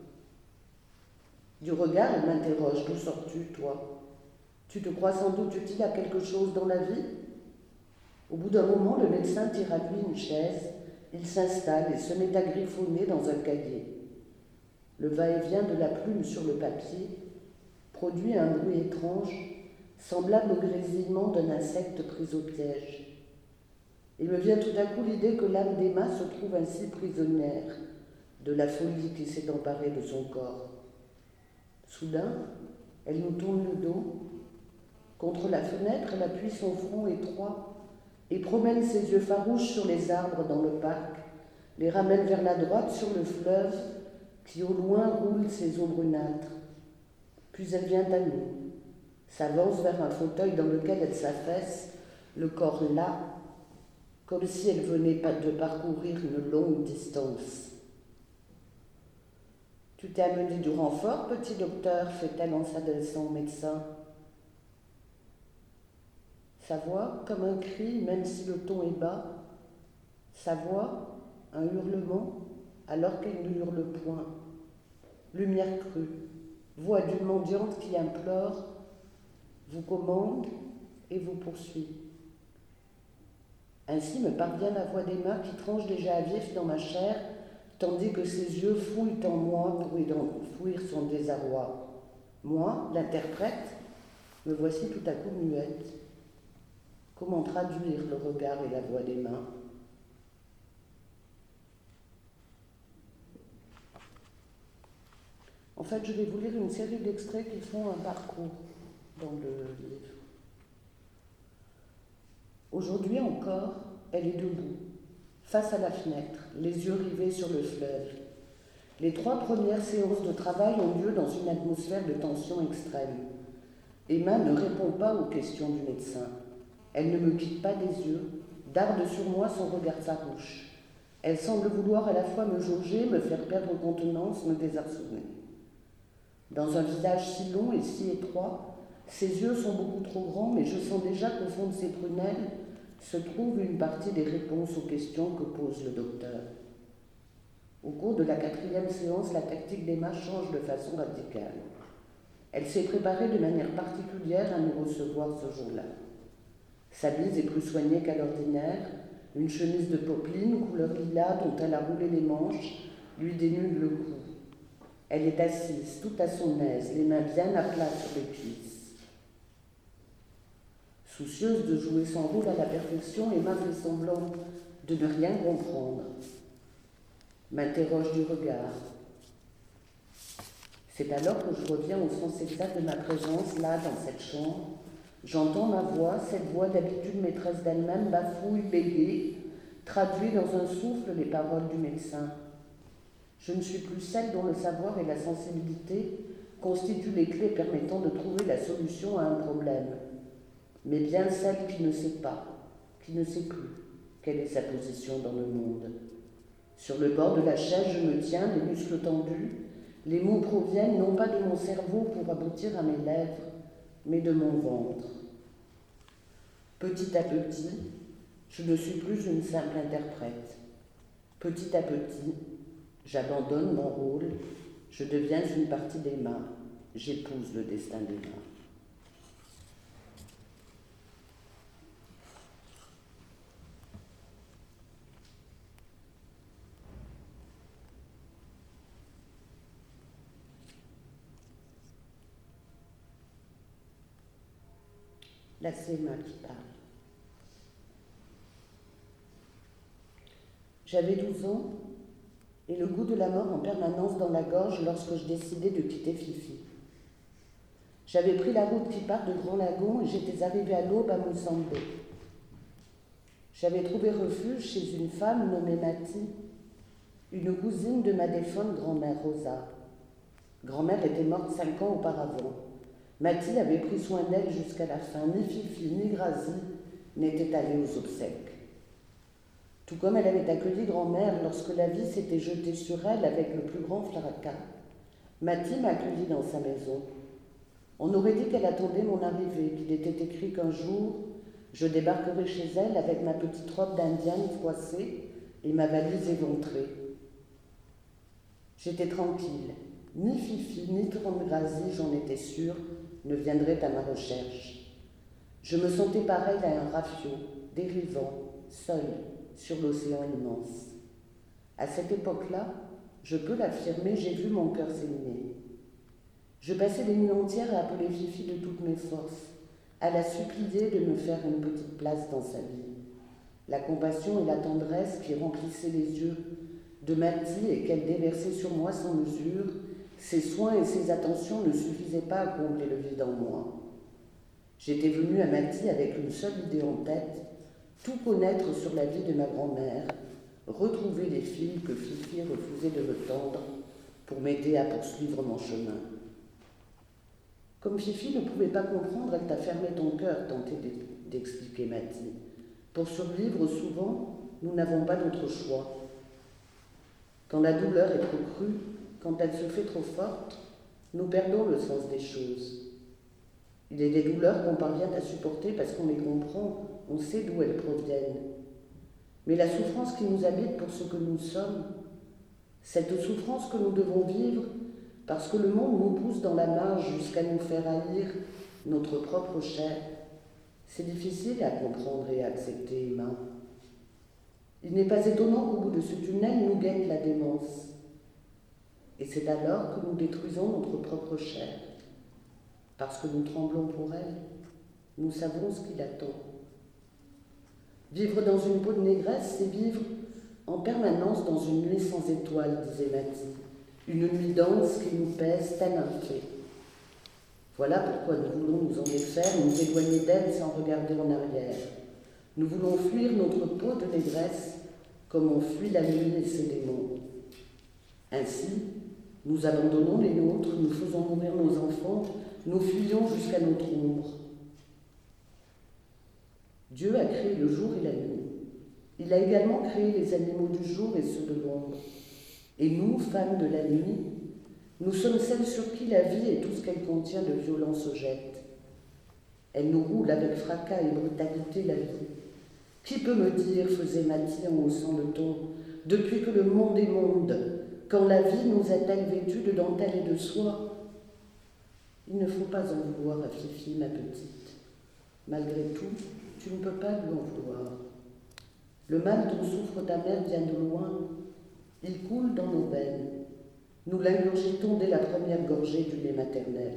Du regard, elle m'interroge. D'où sors-tu, toi? Tu te crois sans doute utile à quelque chose dans la vie? Au bout d'un moment, le médecin tire à lui une chaise. Il s'installe et se met à griffonner dans un cahier. Le va-et-vient de la plume sur le papier produit un bruit étrange, semblable au grésillement d'un insecte pris au piège. Il me vient tout à coup l'idée que l'âme d'Emma se trouve ainsi prisonnière de la folie qui s'est emparée de son corps. Soudain, elle nous tourne le dos. Contre la fenêtre, elle appuie son front étroit et promène ses yeux farouches sur les arbres dans le parc, les ramène vers la droite sur le fleuve qui au loin roule ses eaux brunâtres. Puis elle vient à nous, s'avance vers un fauteuil dans lequel elle s'affaisse, le corps las, comme si elle venait de parcourir une longue distance. « Tu t'es amené du renfort, petit docteur » fait-elle en s'adressant au médecin. Sa voix, comme un cri, même si le ton est bas. Sa voix, un hurlement, alors qu'elle ne hurle point. Lumière crue, voix d'une mendiante qui implore, vous commande et vous poursuit. Ainsi me parvient la voix d'Emma qui tranche déjà à vif dans ma chair, tandis que ses yeux fouillent en moi pour enfouir son désarroi. Moi, l'interprète, me voici tout à coup muette. Comment traduire le regard et la voix d'Emma? En fait, je vais vous lire une série d'extraits qui font un parcours dans le livre. Aujourd'hui encore, elle est debout, face à la fenêtre, les yeux rivés sur le fleuve. Les 3 premières séances de travail ont lieu dans une atmosphère de tension extrême. Emma ne répond pas aux questions du médecin. Elle ne me quitte pas des yeux, darde sur moi son regard farouche. Elle semble vouloir à la fois me jauger, me faire perdre contenance, me désarçonner. Dans un visage si long et si étroit, ses yeux sont beaucoup trop grands, mais je sens déjà qu'au fond de ses prunelles se trouve une partie des réponses aux questions que pose le docteur. Au cours de la 4e séance, la tactique d'Emma change de façon radicale. Elle s'est préparée de manière particulière à nous recevoir ce jour-là. Sa bise est plus soignée qu'à l'ordinaire, une chemise de popeline couleur lilas dont elle a roulé les manches lui dénude le cou. Elle est assise, tout à son aise, les mains bien à plat sur les cuisses. Soucieuse de jouer son rôle à la perfection, Emma fait semblant de ne rien comprendre. M'interroge du regard. C'est alors que je reviens au sens exact de ma présence, là, dans cette chambre. J'entends ma voix, cette voix d'habitude maîtresse d'elle-même, bafouille, bégaye, traduit dans un souffle les paroles du médecin. Je ne suis plus celle dont le savoir et la sensibilité constituent les clés permettant de trouver la solution à un problème, mais bien celle qui ne sait pas, qui ne sait plus quelle est sa position dans le monde. Sur le bord de la chaise, je me tiens, les muscles tendus. Les mots proviennent non pas de mon cerveau pour aboutir à mes lèvres, mais de mon ventre. Petit à petit, je ne suis plus une simple interprète. Petit à petit, j'abandonne mon rôle, je deviens une partie d'Emma, j'épouse le destin d'Emma. Là, c'est Emma qui parle. J'avais 12 ans et le goût de la mort en permanence dans la gorge lorsque je décidais de quitter Fifi. J'avais pris la route qui part de Grand Lagon et j'étais arrivée à l'aube à Moussambé. J'avais trouvé refuge chez une femme nommée Mati, une cousine de ma défunte grand-mère Rosa. Grand-mère était morte 5 ans auparavant. Mati avait pris soin d'elle jusqu'à la fin. Ni Fifi ni Grazi n'étaient allés aux obsèques. Tout comme elle avait accueilli grand-mère lorsque la vie s'était jetée sur elle avec le plus grand fracas, Mati m'accueillit dans sa maison. On aurait dit qu'elle attendait mon arrivée, qu'il était écrit qu'un jour, je débarquerai chez elle avec ma petite robe d'indienne froissée et ma valise éventrée. J'étais tranquille. Ni Fifi, ni Tante Grazi, j'en étais sûre, ne viendraient à ma recherche. Je me sentais pareil à un rafio, dérivant, seul, sur l'océan immense. À cette époque-là, je peux l'affirmer, j'ai vu mon cœur s'élever. Je passais des nuits entières à appeler Fifi de toutes mes forces, à la supplier de me faire une petite place dans sa vie. La compassion et la tendresse qui remplissaient les yeux de Mati et qu'elle déversait sur moi sans mesure, ses soins et ses attentions ne suffisaient pas à combler le vide en moi. J'étais venue à Mati avec une seule idée en tête, tout connaître sur la vie de ma grand-mère, retrouver les filles que Fifi refusait de me tendre pour m'aider à poursuivre mon chemin. Comme Fifi ne pouvait pas comprendre, elle t'a fermé ton cœur, tentait d'expliquer Mati. Pour survivre, souvent, nous n'avons pas d'autre choix. Quand la douleur est trop crue, quand elle se fait trop forte, nous perdons le sens des choses. Il est des douleurs qu'on parvient à supporter parce qu'on les comprend, on sait d'où elles proviennent. Mais la souffrance qui nous habite pour ce que nous sommes, cette souffrance que nous devons vivre parce que le monde nous pousse dans la marge jusqu'à nous faire haïr notre propre chair, c'est difficile à comprendre et à accepter, Emma. Il n'est pas étonnant qu'au bout de ce tunnel nous guette la démence. Et c'est alors que nous détruisons notre propre chair. Parce que nous tremblons pour elle, nous savons ce qui l'attend. Vivre dans une peau de négresse, c'est vivre en permanence dans une nuit sans étoiles, disait Mati. Une nuit dense qui nous pèse tel un fait. Voilà pourquoi nous voulons nous en défaire, nous éloigner d'elle sans regarder en arrière. Nous voulons fuir notre peau de négresse comme on fuit la nuit et ses démons. Ainsi, nous abandonnons les nôtres, nous faisons mourir nos enfants, nous fuyons jusqu'à notre ombre. Dieu a créé le jour et la nuit. Il a également créé les animaux du jour et ceux de l'ombre. Et nous, femmes de la nuit, nous sommes celles sur qui la vie et tout ce qu'elle contient de violence se jette. Elle nous roule avec fracas et brutalité la vie. Qui peut me dire, faisait Mati en haussant le ton, depuis que le monde est monde, quand la vie nous a-t-elle vêtus de dentelle et de soie? Il ne faut pas en vouloir à Fifi, ma petite. Malgré tout, tu ne peux pas lui en vouloir. Le mal dont souffre ta mère vient de loin. Il coule dans nos veines. Nous l'ingurgitons dès la première gorgée du lait maternel.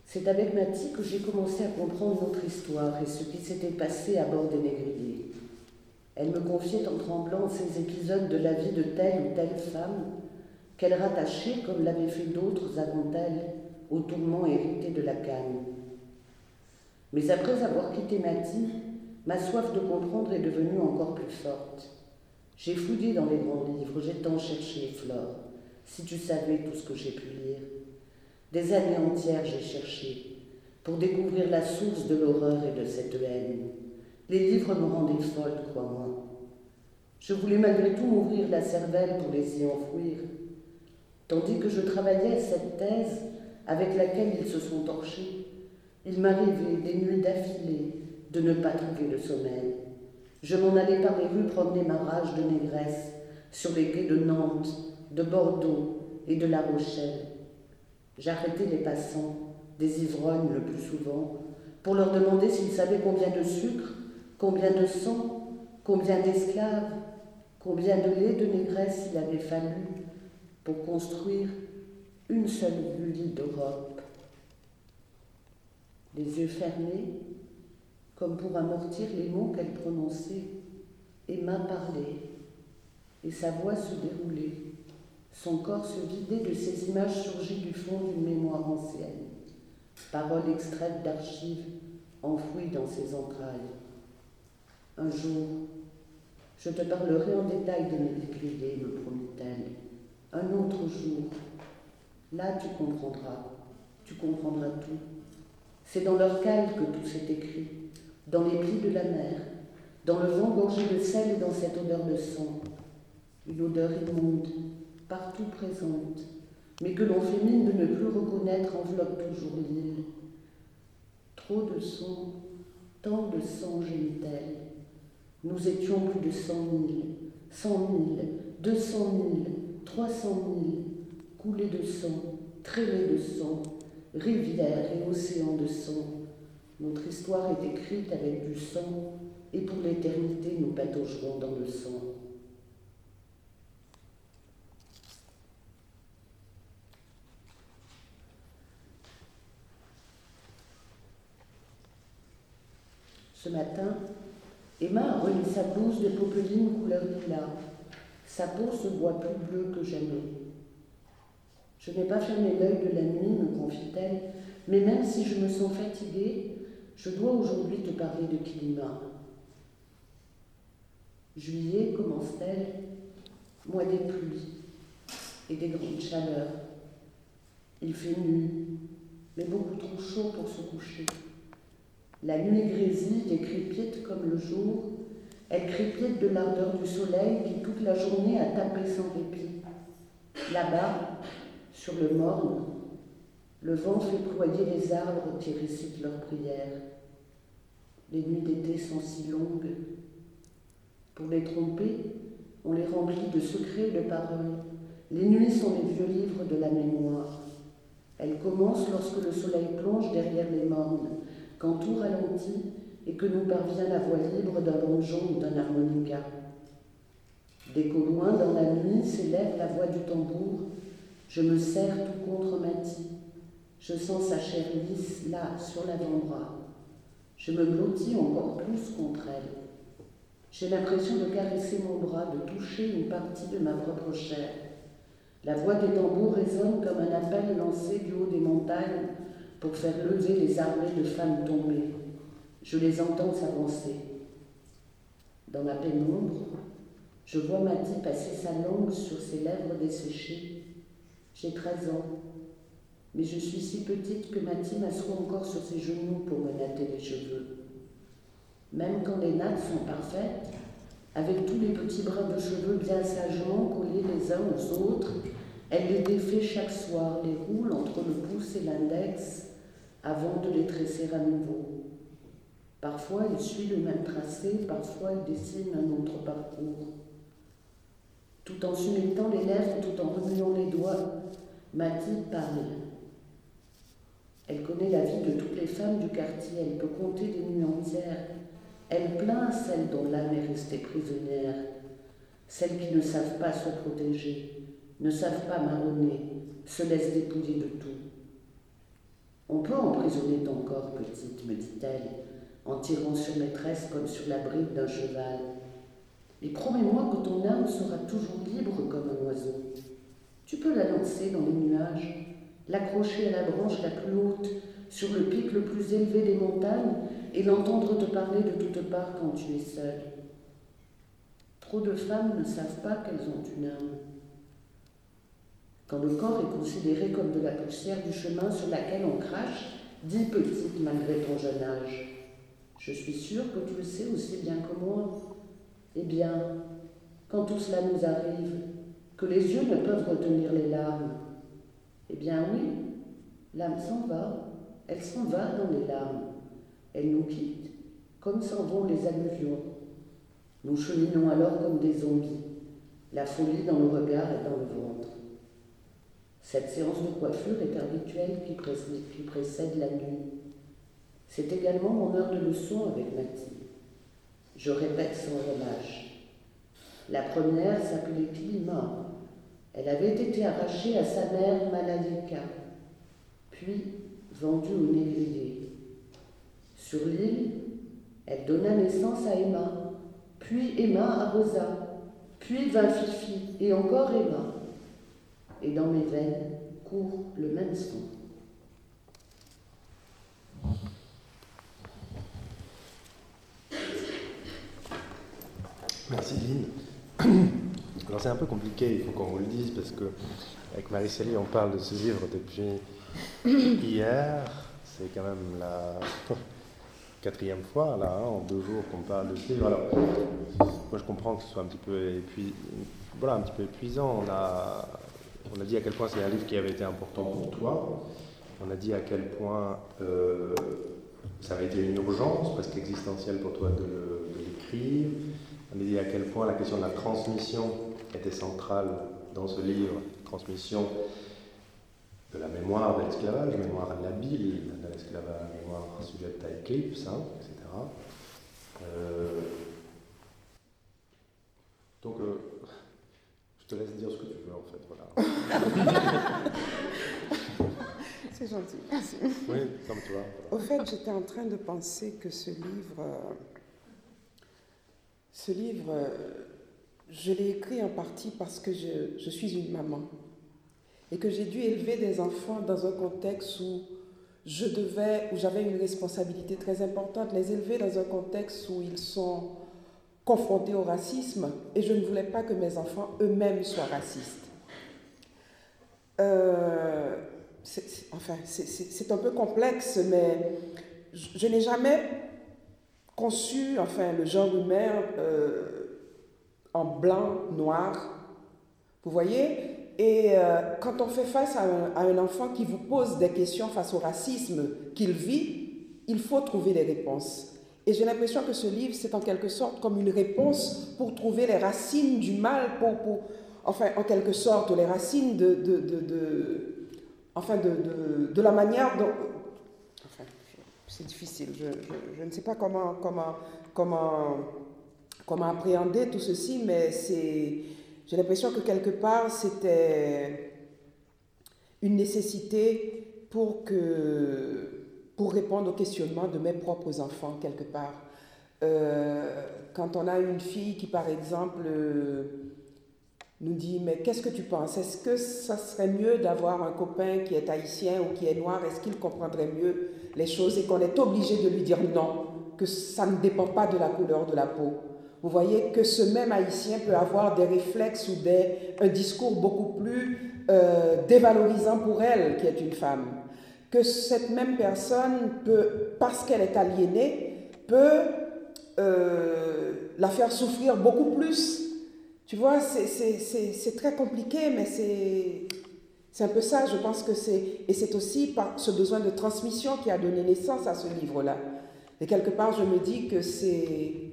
C'est avec Mathie que j'ai commencé à comprendre notre histoire et ce qui s'était passé à bord des Négriers. Elle me confiait en tremblant ces épisodes de la vie de telle ou telle femme qu'elle rattachait, comme l'avaient fait d'autres avant elle, au tourment hérité de la canne. Mais après avoir quitté Mathie, ma soif de comprendre est devenue encore plus forte. J'ai fouillé dans les grands livres, j'ai tant cherché, Flore, si tu savais tout ce que j'ai pu lire. Des années entières j'ai cherché pour découvrir la source de l'horreur et de cette haine. Les livres me rendaient folle, crois-moi. Je voulais malgré tout m'ouvrir la cervelle pour les y enfouir, tandis que je travaillais à cette thèse avec laquelle ils se sont torchés. Il m'arrivait des nuits d'affilée de ne pas trouver le sommeil. Je m'en allais par les rues promener ma rage de négresse sur les quais de Nantes, de Bordeaux et de La Rochelle. J'arrêtais les passants, des ivrognes le plus souvent, pour leur demander s'ils savaient combien de sucre, combien de sang, combien d'esclaves, combien de lait de négresse il avait fallu pour construire une seule ville d'Europe. Les yeux fermés, comme pour amortir les mots qu'elle prononçait, Emma parlait, et sa voix se déroulait. Son corps se vidait de ces images surgies du fond d'une mémoire ancienne, paroles extraites d'archives enfouies dans ses entrailles. Un jour, je te parlerai en détail de mes Négriers, me promit-elle. Un autre jour, là tu comprendras tout. C'est dans leur cale que tout s'est écrit, dans les plis de la mer, dans le vent gorgé de sel et dans cette odeur de sang. Une odeur immonde, partout présente, mais que l'on fait mine de ne plus reconnaître enveloppe toujours l'île. Trop de sang, tant de sang, gémit-elle. Nous étions plus de 100 000, 200 000, 300 000, coulés de sang, traînés de sang, rivières et océans de sang. Notre histoire est écrite avec du sang, et pour l'éternité nous pataugerons dans le sang. Ce matin, Emma a remis sa blouse de popeline couleur lilas. Sa peau se voit plus bleue que jamais. Je n'ai pas fermé l'œil de la nuit, me confie-t-elle, mais même si je me sens fatiguée, je dois aujourd'hui te parler de climat. Juillet, commence-t-elle, mois des pluies et des grandes chaleurs. Il fait nuit, mais beaucoup trop chaud pour se coucher. La nuit grésille et crépite comme le jour. Elle crépite de l'ardeur du soleil qui toute la journée a tapé sans répit. Là-bas, sur le morne, le vent fait ployer les arbres qui récitent leurs prières. Les nuits d'été sont si longues. Pour les tromper, on les remplit de secrets et de paroles. Les nuits sont les vieux livres de la mémoire. Elles commencent lorsque le soleil plonge derrière les mornes, quand tout ralentit et que nous parvient la voix libre d'un banjon ou d'un harmonica. Dès qu'au loin, dans la nuit, s'élève la voix du tambour, je me serre tout contre Mathie. Je sens sa chair lisse, là, sur l'avant-bras. Je me blottis encore plus contre elle. J'ai l'impression de caresser mon bras, de toucher une partie de ma propre chair. La voix des tambours résonne comme un appel lancé du haut des montagnes pour faire lever les armées de femmes tombées. Je les entends s'avancer. Dans la pénombre, je vois Mathie passer sa langue sur ses lèvres desséchées. J'ai 13 ans, mais je suis si petite que Mathie m'assoit encore sur ses genoux pour me natter les cheveux. Même quand les nattes sont parfaites, avec tous les petits brins de cheveux bien sagement collés les uns aux autres, elle les défait chaque soir, les roule entre le pouce et l'index avant de les tresser à nouveau. Parfois, il suit le même tracé, parfois, il dessine un autre parcours. Tout en s'humectant les lèvres, tout en remuant les doigts, Mathie parle. Elle connaît la vie de toutes les femmes du quartier, elle peut compter des nuits entières. Elle plaint celles dont l'âme est restée prisonnière, celles qui ne savent pas se protéger, ne savent pas marronner, se laissent dépouiller de tout. On peut emprisonner ton corps, petite, me dit-elle, en tirant sur mes tresses comme sur la bride d'un cheval. Mais promets-moi que ton âme sera toujours libre comme un oiseau. Tu peux la lancer dans les nuages, l'accrocher à la branche la plus haute, sur le pic le plus élevé des montagnes, et l'entendre te parler de toutes parts quand tu es seule. Trop de femmes ne savent pas qu'elles ont une âme. Quand le corps est considéré comme de la poussière du chemin sur laquelle on crache, dis petite malgré ton jeune âge. Je suis sûre que tu le sais aussi bien que moi. Eh bien, quand tout cela nous arrive, que les yeux ne peuvent retenir les larmes, eh bien oui, l'âme s'en va, elle s'en va dans les larmes. Elle nous quitte, comme s'en vont les alluvions. Nous cheminons alors comme des zombies, la folie dans le regard et dans le ventre. Cette séance de coiffure est un rituel qui précède la nuit. C'est également mon heure de leçon avec Mathilde. Je répète sans relâche. La première s'appelait Kilima. Elle avait été arrachée à sa mère Malayika, puis vendue au négrier. Sur l'île, elle donna naissance à Emma, puis Emma à Rosa, puis vint Fifi, et encore Emma. Et dans mes veines court le même sang. Merci Lynn. Alors c'est un peu compliqué, il faut qu'on vous le dise, parce que avec Marie-Célie, on parle de ce livre depuis hier. C'est quand même la 4e fois, là, en 2 jours qu'on parle de ce livre. Alors, moi je comprends que ce soit un petit peu épuisant. On a dit à quel point c'est un livre qui avait été important pour toi. On a dit à quel point ça avait été une urgence, presque existentielle pour toi de l'écrire. On a dit à quel point la question de la transmission était centrale dans ce livre, transmission de la mémoire de l'esclavage, mémoire labile de l'esclavage, mémoire sujette à éclipse, etc. Donc, je te laisse dire ce que tu veux, en fait, voilà. C'est gentil, merci. Oui, comme toi. Au fait, j'étais en train de penser que ce livre, je l'ai écrit en partie parce que je suis une maman et que j'ai dû élever des enfants dans un contexte où j'avais une responsabilité très importante, les élever dans un contexte où ils sont confrontés au racisme et je ne voulais pas que mes enfants eux-mêmes soient racistes. C'est un peu complexe, mais je n'ai jamais conçu le genre humain en blanc, noir, vous voyez. Et quand on fait face à un enfant qui vous pose des questions face au racisme qu'il vit, il faut trouver des réponses. Et j'ai l'impression que ce livre, c'est en quelque sorte comme une réponse pour trouver les racines du mal, en quelque sorte, les racines de la manière dont... c'est difficile, je ne sais pas comment appréhender tout ceci, mais j'ai l'impression que quelque part, c'était une nécessité pour répondre aux questionnements de mes propres enfants, quelque part. Quand on a une fille qui, par exemple, nous dit « Mais qu'est-ce que tu penses? Est-ce que ça serait mieux d'avoir un copain qui est haïtien ou qui est noir? Est-ce qu'il comprendrait mieux les choses? » Et qu'on est obligé de lui dire non, que ça ne dépend pas de la couleur de la peau. Vous voyez que ce même haïtien peut avoir des réflexes ou un discours beaucoup plus dévalorisant pour elle, qui est une femme. Que cette même personne peut, parce qu'elle est aliénée, peut la faire souffrir beaucoup plus. Tu vois, c'est très compliqué, mais c'est un peu ça, je pense que c'est... Et c'est aussi par ce besoin de transmission qui a donné naissance à ce livre-là. Et quelque part, je me dis que c'est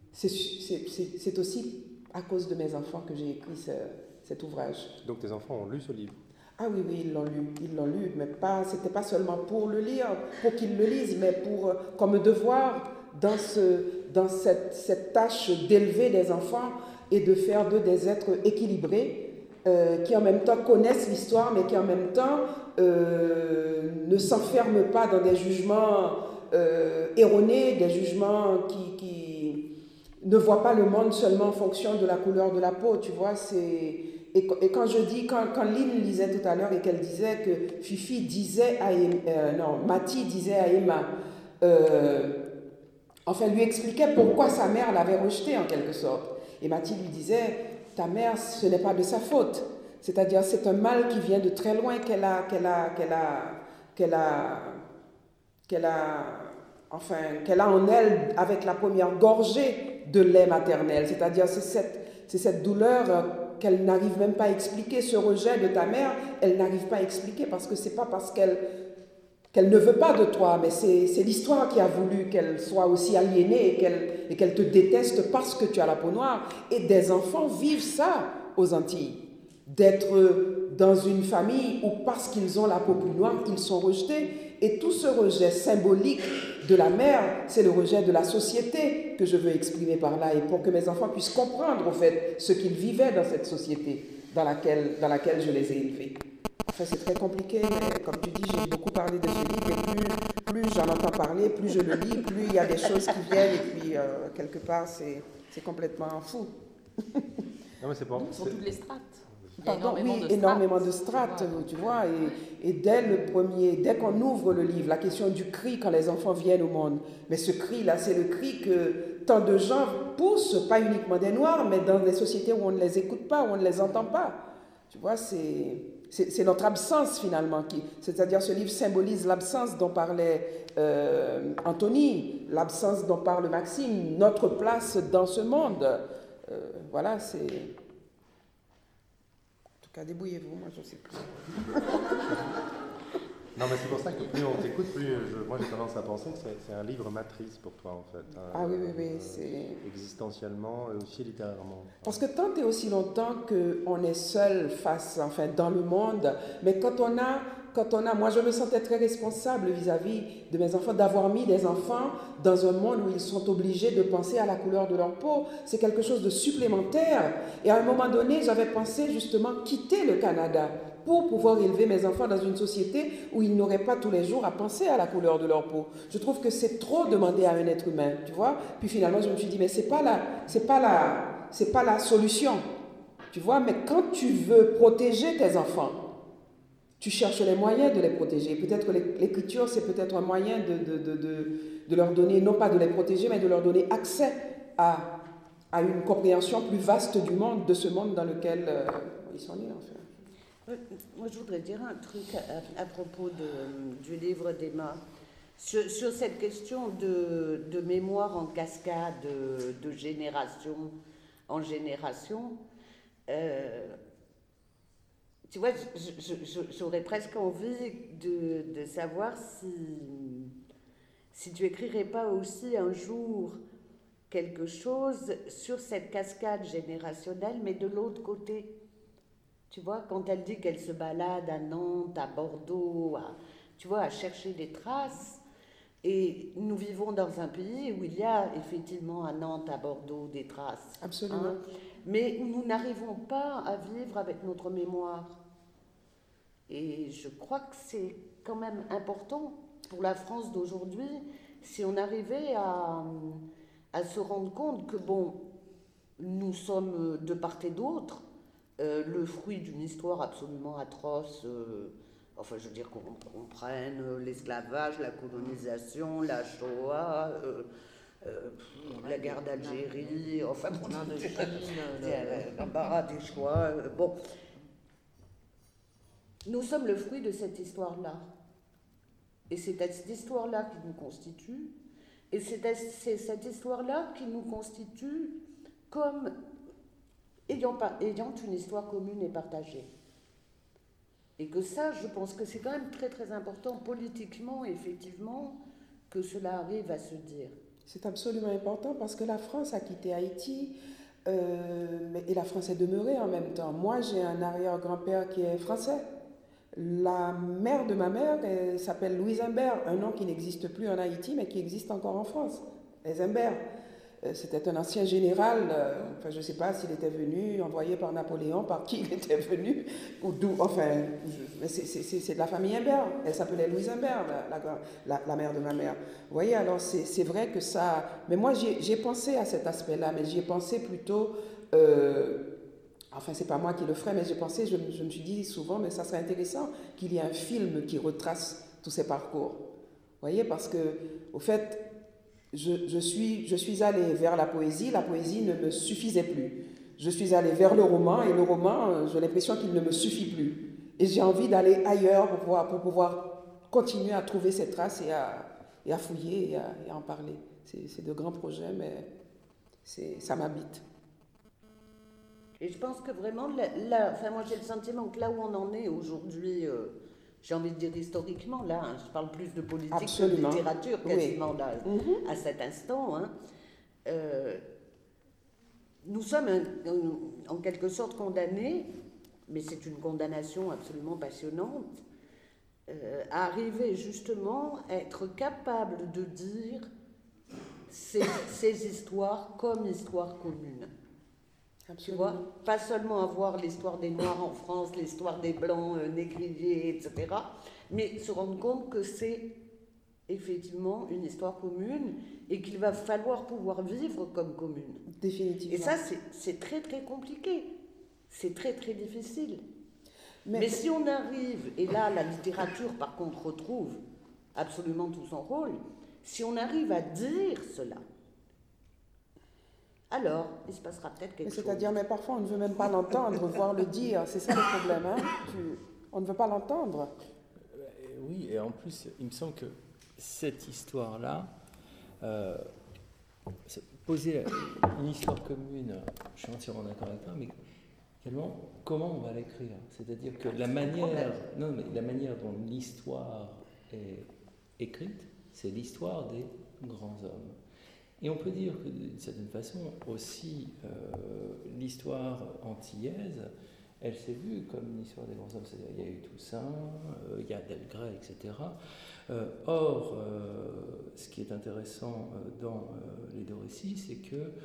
aussi à cause de mes enfants que j'ai écrit cet ouvrage. Donc tes enfants ont lu ce livre? Ah oui, ils l'ont lu, mais c'était pas seulement pour le lire, pour qu'ils le lisent, mais comme devoir dans cette tâche d'élever des enfants et de faire d'eux des êtres équilibrés, qui en même temps connaissent l'histoire, mais qui en même temps ne ne s'enferme pas dans des jugements erronés, des jugements qui ne voient pas le monde seulement en fonction de la couleur de la peau, tu vois. Et quand je dis, quand Lynn lisait tout à l'heure et qu'elle disait que Fifi disait à Mati disait à Emma, enfin lui expliquait pourquoi sa mère l'avait rejeté en quelque sorte. Et Mati lui disait, ta mère, ce n'est pas de sa faute. C'est-à-dire, c'est un mal qui vient de très loin qu'elle a en elle avec la première gorgée de lait maternel. C'est-à-dire, c'est cette douleur qu'elle n'arrive même pas à expliquer. Ce rejet de ta mère, elle n'arrive pas à expliquer parce que c'est pas parce qu'elle ne veut pas de toi, mais c'est l'histoire qui a voulu qu'elle soit aussi aliénée et qu'elle te déteste parce que tu as la peau noire. Et des enfants vivent ça aux Antilles. D'être dans une famille où parce qu'ils ont la peau plus noire, ils sont rejetés. Et tout ce rejet symbolique de la mère, c'est le rejet de la société que je veux exprimer par là, et pour que mes enfants puissent comprendre, au fait, ce qu'ils vivaient dans cette société dans laquelle je les ai élevés. Enfin, c'est très compliqué, mais comme tu dis, j'ai beaucoup parlé de ce livre, et plus j'en entends parler, plus je le lis, plus il y a des choses qui viennent, et puis quelque part, c'est complètement fou. Non, mais c'est pas... Sur toutes les strates. Pardon, énormément de strates, tu vois, et dès qu'on ouvre le livre, la question du cri quand les enfants viennent au monde, mais ce cri-là, c'est le cri que tant de gens poussent, pas uniquement des Noirs, mais dans des sociétés où on ne les écoute pas, où on ne les entend pas. Tu vois, c'est notre absence finalement, c'est-à-dire ce livre symbolise l'absence dont parlait Anthony, l'absence dont parle Maxime, notre place dans ce monde. Voilà, c'est... Débrouillez-vous, moi je ne sais plus. Non, mais c'est pour ça que plus on t'écoute, moi j'ai tendance à penser que c'est un livre matrice pour toi en fait. Ah oui, c'est... Existentiellement et aussi littérairement. Parce que tant et aussi longtemps qu'on est seul dans le monde, mais quand on a, moi je me sentais très responsable vis-à-vis de mes enfants, d'avoir mis des enfants dans un monde où ils sont obligés de penser à la couleur de leur peau. C'est quelque chose de supplémentaire. Et à un moment donné, j'avais pensé justement quitter le Canada pour pouvoir élever mes enfants dans une société où ils n'auraient pas tous les jours à penser à la couleur de leur peau. Je trouve que c'est trop demander à un être humain, tu vois. Puis finalement, je me suis dit, mais c'est pas la solution, tu vois. Mais quand tu veux protéger tes enfants, tu cherches les moyens de les protéger. Peut-être que l'écriture, c'est peut-être un moyen de leur donner, non pas de les protéger, mais de leur donner accès à une compréhension plus vaste du monde, de ce monde dans lequel ils sont nés, en fait. Moi, je voudrais dire un truc à propos du livre d'Emma. Sur cette question de mémoire en cascade, de génération en génération, tu vois, j'aurais presque envie de savoir si tu écrirais pas aussi un jour quelque chose sur cette cascade générationnelle, mais de l'autre côté. Tu vois, quand elle dit qu'elle se balade à Nantes, à Bordeaux, tu vois, à chercher des traces, et nous vivons dans un pays où il y a effectivement à Nantes, à Bordeaux, des traces. Absolument. Hein, mais où nous n'arrivons pas à vivre avec notre mémoire. Et je crois que c'est quand même important pour la France d'aujourd'hui, si on arrivait à se rendre compte que, bon, nous sommes de part et d'autre le fruit d'une histoire absolument atroce, enfin je veux dire qu'on prenne l'esclavage, la colonisation, la Shoah, la guerre d'Algérie, enfin bon, l'embarras des choix, bon. Nous sommes le fruit de cette histoire-là. Et c'est cette histoire-là qui nous constitue, et c'est cette histoire-là qui nous constitue comme ayant une histoire commune et partagée. Et que ça, je pense que c'est quand même très très important politiquement, effectivement, que cela arrive à se dire. C'est absolument important parce que la France a quitté Haïti et la France est demeurée en même temps. Moi, j'ai un arrière-grand-père qui est français. La mère de ma mère s'appelle Louise Imbert, un nom qui n'existe plus en Haïti mais qui existe encore en France, les Imbert. C'était un ancien général, enfin je ne sais pas s'il était venu, envoyé par Napoléon, par qui il était venu, ou d'où, enfin, c'est de la famille Imbert. Elle s'appelait Louise Imbert, la mère de ma mère. Vous voyez, alors c'est vrai que ça... Mais moi j'ai pensé à cet aspect-là, mais j'y ai pensé plutôt... enfin, c'est pas moi qui le ferais, mais j'ai pensé, je me suis dit souvent, mais ça serait intéressant qu'il y ait un film qui retrace tous ces parcours. Vous voyez, parce que, au fait... Je suis allée vers la poésie ne me suffisait plus. Je suis allée vers le roman, et le roman, j'ai l'impression qu'il ne me suffit plus. Et j'ai envie d'aller ailleurs pour pouvoir continuer à trouver ces traces et à fouiller et à en parler. C'est de grands projets, mais ça m'habite. Et je pense que vraiment, enfin moi j'ai le sentiment que là où on en est aujourd'hui, j'ai envie de dire historiquement, là, hein, je parle plus de politique Absolument. que de littérature, quasiment Oui. là, à cet instant. Hein, nous sommes en quelque sorte condamnés, mais c'est une condamnation absolument passionnante, à arriver justement à être capable de dire ces histoires comme histoires communes. Tu vois, pas seulement avoir l'histoire des Noirs en France, l'histoire des Blancs négriers, etc., mais se rendre compte que c'est effectivement une histoire commune et qu'il va falloir pouvoir vivre comme commune. Définitivement. Et ça, c'est très très compliqué, c'est très très difficile. Mais si on arrive, et là la littérature par contre retrouve absolument tout son rôle, si on arrive à dire cela, alors, il se passera peut-être quelque chose. C'est-à-dire, mais parfois, on ne veut même pas l'entendre, voire le dire. C'est ça le problème, hein? On ne veut pas l'entendre. Oui, et en plus, il me semble que cette histoire-là, poser une histoire commune, je suis entièrement d'accord avec toi, mais également, comment on va l'écrire? C'est-à-dire que la manière dont l'histoire est écrite, c'est l'histoire des grands hommes. Et on peut dire que d'une certaine façon aussi l'histoire antillaise, elle s'est vue comme une histoire des grands hommes. C'est-à-dire il y a eu Toussaint, il y a Delgrès, etc. Or, ce qui est intéressant dans les deux récits, c'est que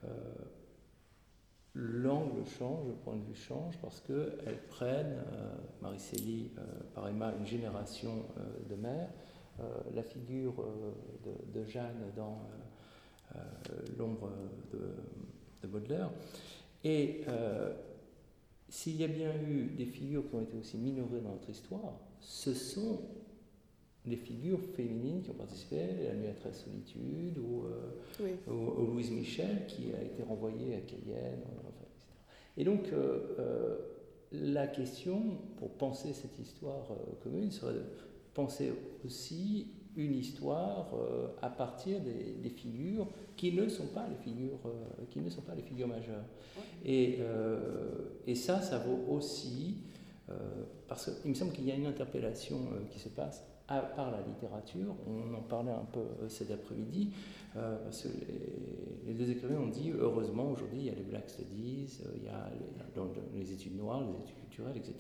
l'angle change, le point de vue change, parce qu'elles prennent, Marie Célie, pareillement, une génération de mères, la figure de Jeanne dans l'ombre de Baudelaire. Et s'il y a bien eu des figures qui ont été aussi minorées dans notre histoire, ce sont les figures féminines qui ont participé, la nuit à 13 solitudes, ou Louise Michel, qui a été renvoyée à Cayenne, enfin, etc. Et donc, la question, pour penser cette histoire commune, serait de penser aussi une histoire à partir des figures qui ne sont pas les figures majeures. Et ça vaut aussi parce qu'il me semble qu'il y a une interpellation qui se passe par la littérature. On en parlait un peu cet après-midi parce que les deux écrivains ont dit heureusement aujourd'hui il y a les Black Studies, il y a les études noires, les études culturelles, etc.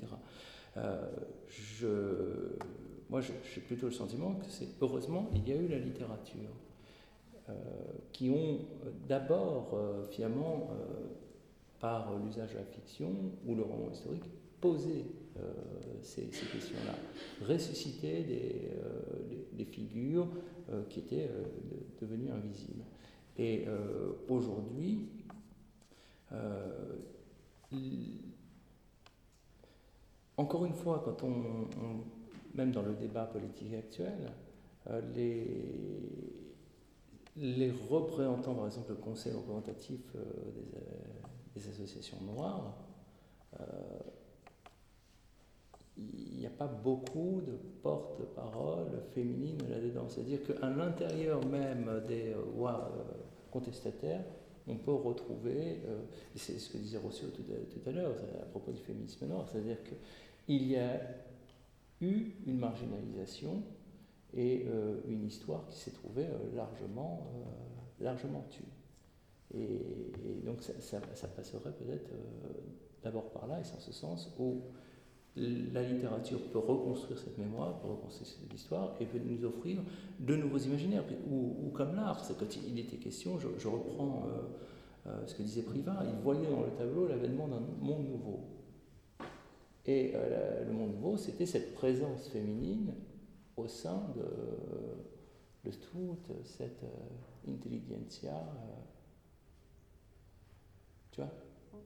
Moi, j'ai plutôt le sentiment que c'est heureusement il y a eu la littérature qui ont d'abord finalement par l'usage de la fiction ou le roman historique posé ces questions-là, ressusciter des figures qui étaient devenues invisibles. Et aujourd'hui, encore une fois, quand même dans le débat politique actuel, les représentants, par exemple le conseil représentatif des associations noires, il n'y a pas beaucoup de porte-parole féminines là-dedans. C'est-à-dire qu'à l'intérieur même des voix contestataires, on peut retrouver, et c'est ce que disait Rousseau tout à l'heure à propos du féminisme noir, c'est-à-dire qu'il y a eu une marginalisation et une histoire qui s'est trouvée largement tue. Et donc ça passerait peut-être d'abord par là, et c'est en ce sens où la littérature peut reconstruire cette mémoire, peut reconstruire cette histoire et peut nous offrir de nouveaux imaginaires. Ou comme l'art, c'est quand il était question, je reprends ce que disait Privat, il voyait dans le tableau l'avènement d'un monde nouveau. Et le monde nouveau, c'était cette présence féminine au sein de toute cette intelligentsia. Tu vois ?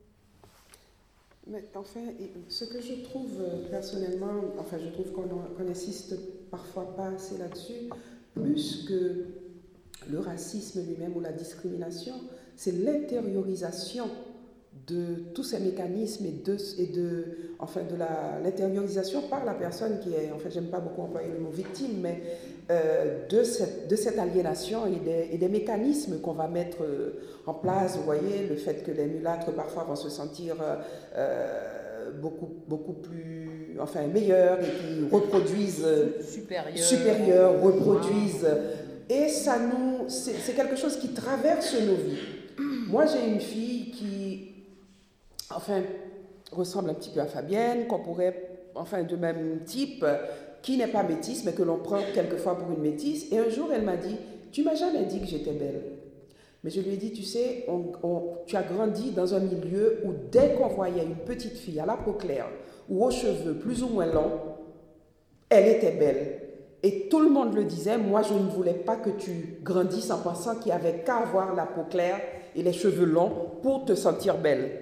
Mais enfin, ce que je trouve personnellement, enfin je trouve qu'on insiste parfois pas assez là-dessus, plus que le racisme lui-même ou la discrimination, c'est l'intériorisation de tous ces mécanismes et de l'intériorisation par la personne qui est, en fait j'aime pas beaucoup employer le mot victime, mais de cette aliénation et des mécanismes qu'on va mettre en place. Vous voyez, le fait que les mulâtres parfois vont se sentir beaucoup plus, enfin meilleurs et qui reproduisent, supérieurs, reproduisent. Et ça c'est quelque chose qui traverse nos vies. Moi j'ai une fille qui, enfin, ressemble un petit peu à Fabienne, qu'on pourrait, enfin, de même type, qui n'est pas métisse, mais que l'on prend quelquefois pour une métisse. Et un jour, elle m'a dit, tu m'as jamais dit que j'étais belle. Mais je lui ai dit, tu sais, tu as grandi dans un milieu où dès qu'on voyait une petite fille à la peau claire ou aux cheveux plus ou moins longs, elle était belle. Et tout le monde le disait, moi je ne voulais pas que tu grandisses en pensant qu'il n'y avait qu'à avoir la peau claire et les cheveux longs pour te sentir belle.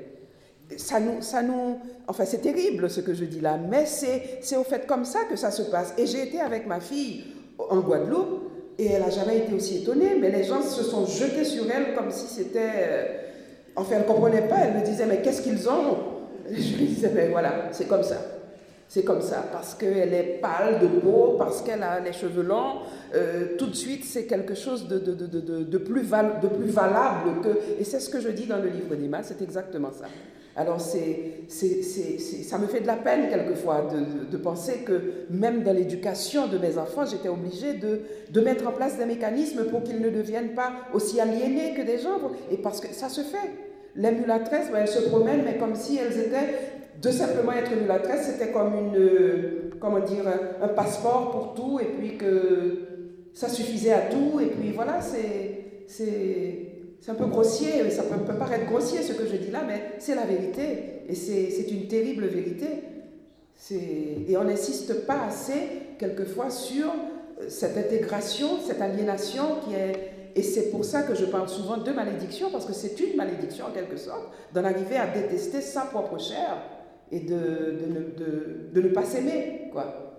Enfin c'est terrible ce que je dis là, mais c'est au fait comme ça que ça se passe. Et j'ai été avec ma fille en Guadeloupe et elle n'a jamais été aussi étonnée, mais les gens se sont jetés sur elle comme si c'était... Enfin elle ne comprenait pas, elle me disait mais qu'est-ce qu'ils ont? Et je lui disais ben voilà, c'est comme ça. C'est comme ça, parce qu'elle est pâle de peau, parce qu'elle a les cheveux longs, tout de suite c'est quelque chose de plus valable que... Et c'est ce que je dis dans le livre d'Emma, c'est exactement ça. Alors ça me fait de la peine quelquefois de penser que même dans l'éducation de mes enfants, j'étais obligée de mettre en place des mécanismes pour qu'ils ne deviennent pas aussi aliénés que des gens. Et parce que ça se fait. Les mulâtresses, elles se promènent, mais comme si elles étaient... De simplement être mulâtresse, c'était comme un passeport pour tout, et puis que ça suffisait à tout, et puis voilà, c'est un peu grossier, ça peut paraître grossier ce que je dis là, mais c'est la vérité, et c'est une terrible vérité. Et on n'insiste pas assez, quelquefois, sur cette intégration, cette aliénation qui est... Et c'est pour ça que je parle souvent de malédiction, parce que c'est une malédiction en quelque sorte, d'en arriver à détester sa propre chair, et de ne pas s'aimer, quoi.